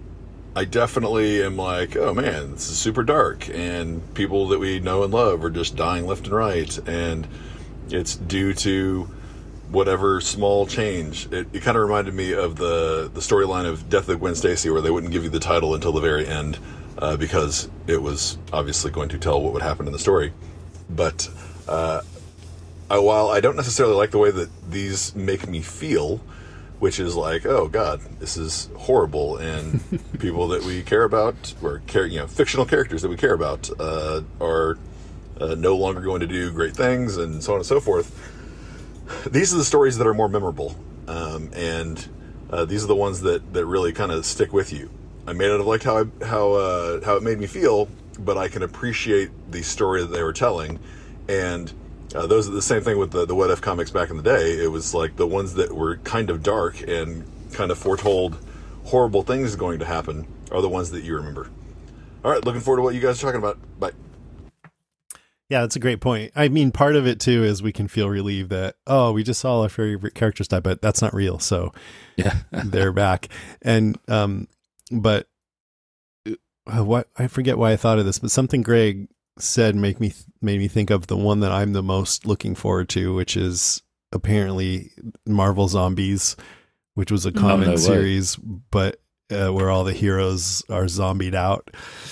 I definitely am like, oh man, this is super dark, and people that we know and love are just dying left and right, and it's due to whatever small change. It, it kind of reminded me of the, the storyline of Death of Gwen Stacy, where they wouldn't give you the title until the very end, uh, because it was obviously going to tell what would happen in the story. But uh, I, while I don't necessarily like the way that these make me feel, which is like, oh God, this is horrible, and people that we care about, or care, you know, fictional characters that we care about, uh, are uh, no longer going to do great things, and so on and so forth. These are the stories that are more memorable, um, and uh, these are the ones that, that really kind of stick with you. I may not have liked how I, how uh, how it made me feel, but I can appreciate the story that they were telling, and uh, those are the same thing with the, the What If comics back in the day. It was like the ones that were kind of dark and kind of foretold horrible things going to happen are the ones that you remember. All right, looking forward to what you guys are talking about. Bye. Yeah, that's a great point. I mean, part of it too is we can feel relieved that, oh, we just saw our favorite characters die, but that's not real. So Yeah. they're back. And, um, but uh, what, I forget why I thought of this, but something Greg said make me, made me think of the one that I'm the most looking forward to, which is apparently Marvel Zombies, which was a common no way. series, but uh, where all the heroes are zombied out.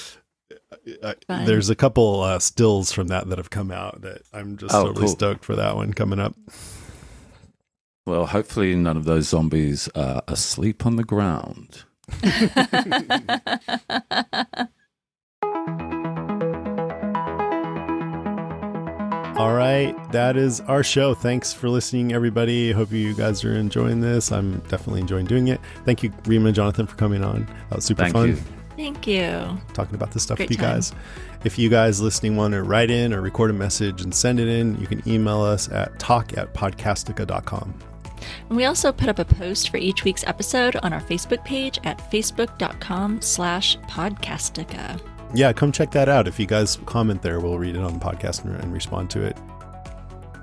Uh, Fun. there's a couple uh, stills from that that have come out that I'm just Oh, totally cool. stoked for that one coming up. Well, hopefully none of those zombies are asleep on the ground. All right, that is our show. Thanks for listening, everybody. Hope you guys are enjoying this. I'm definitely enjoying doing it. Thank you, Rima and Jonathan, for coming on. That was super Thank fun. you. Thank you. Talking about this stuff Great with you time. guys. If you guys listening want to write in or record a message and send it in, you can email us at talk at podcastica dot com. And we also put up a post for each week's episode on our Facebook page at facebook.com slash podcastica. Yeah, come check that out. If you guys comment there, we'll read it on the podcast and, and respond to it.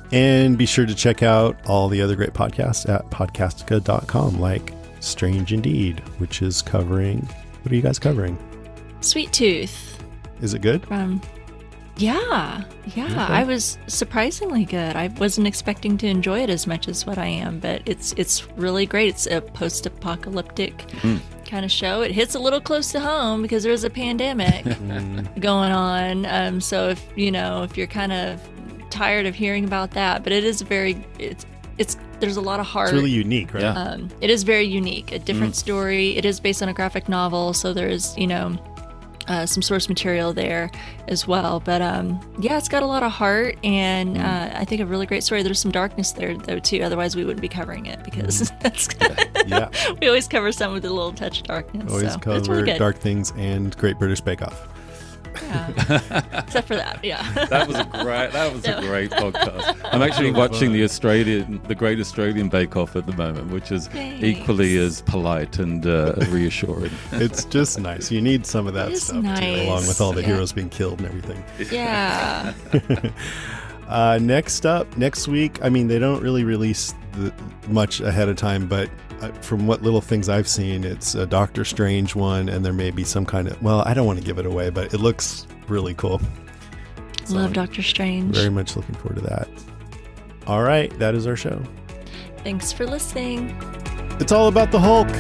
And be sure to check out all the other great podcasts at podcastica dot com, like Strange Indeed, which is covering, what are you guys covering? Sweet Tooth. Is it good? Um, yeah, yeah. Okay. I was surprisingly good. I wasn't expecting to enjoy it as much as what I am, but it's it's really great. It's a post-apocalyptic Mm. kind of show. It hits a little close to home because there's a pandemic going on. Um, so if you know if you're kind of tired of hearing about that, but it is very it's it's there's a lot of heart. It's really unique, right? Yeah. Um, it is very unique, a different Mm. story. It is based on a graphic novel, so there's you know uh, some source material there as well. But um, yeah, it's got a lot of heart, and Mm. uh, I think a really great story. There's some darkness there though too. Otherwise, we wouldn't be covering it because that's Yeah. we always cover some with a little touch of darkness. Always so cover it's really good. dark things and Great British Bake Off. Yeah. Except for that, yeah. That was a great. That was No. a great podcast. I'm actually Really watching fun. the Australian, the Great Australian Bake Off at the moment, which is Thanks. equally as polite and uh, reassuring. It's just nice. You need some of that It is stuff too, nice. along with all the Yeah. heroes being killed and everything. Yeah. Uh, next up, next week, I mean, they don't really release the, much ahead of time, but uh, from what little things I've seen, it's a Doctor Strange one, and there may be some kind of, well, I don't want to give it away, but it looks really cool. So Love I'm Doctor Strange. Very much looking forward to that. All right, that is our show. Thanks for listening. It's all about the Hulk.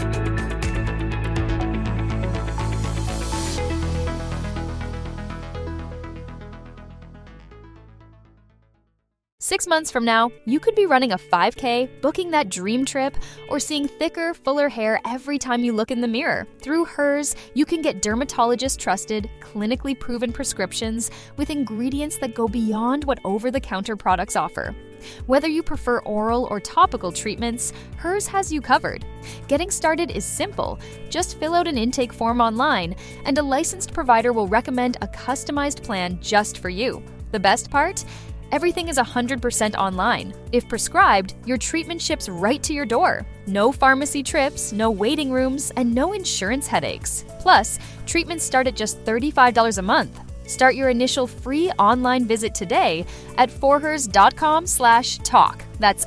Six months from now, you could be running a five K, booking that dream trip, or seeing thicker, fuller hair every time you look in the mirror. Through Hers, you can get dermatologist-trusted, clinically proven prescriptions with ingredients that go beyond what over-the-counter products offer. Whether you prefer oral or topical treatments, Hers has you covered. Getting started is simple. Just fill out an intake form online, and a licensed provider will recommend a customized plan just for you. The best part? Everything is one hundred percent online. If prescribed, your treatment ships right to your door. No pharmacy trips, no waiting rooms, and no insurance headaches. Plus, treatments start at just thirty-five dollars a month. Start your initial free online visit today at forhers.com slash talk. That's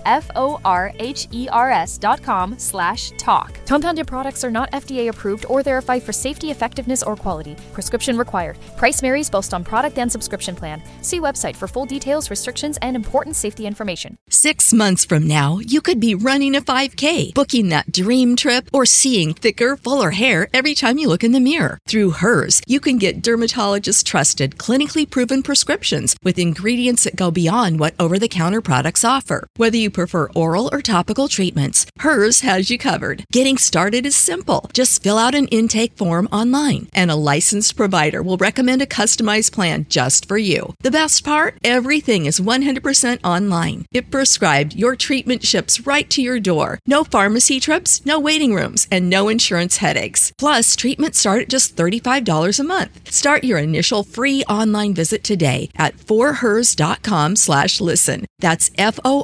F-O-R-H-E-R-S dot com slash talk. Compounded products are not F D A approved or verified for safety, effectiveness, or quality. Prescription required. Price varies based on product and subscription plan. See website for full details, restrictions, and important safety information. Six months from now, you could be running a five K, booking that dream trip, or seeing thicker, fuller hair every time you look in the mirror. Through Hers, you can get dermatologist-trusted, clinically proven prescriptions with ingredients that go beyond what over-the-counter products offer. Whether you prefer oral or topical treatments, Hers has you covered. Getting started is simple. Just fill out an intake form online, and a licensed provider will recommend a customized plan just for you. The best part? Everything is one hundred percent online. If prescribed, your treatment ships right to your door. No pharmacy trips, no waiting rooms, and no insurance headaches. Plus, treatments start at just thirty-five dollars a month. Start your initial free online visit today at forhers.com slash listen. That's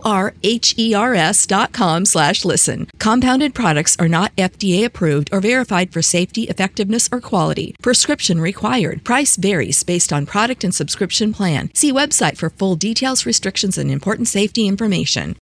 F-O-R-H-E-R-S dot com slash listen. Compounded products are not F D A approved or verified for safety, effectiveness, or quality. Prescription required. Price varies based on product and subscription plan. See website for full details, restrictions, and important safety information.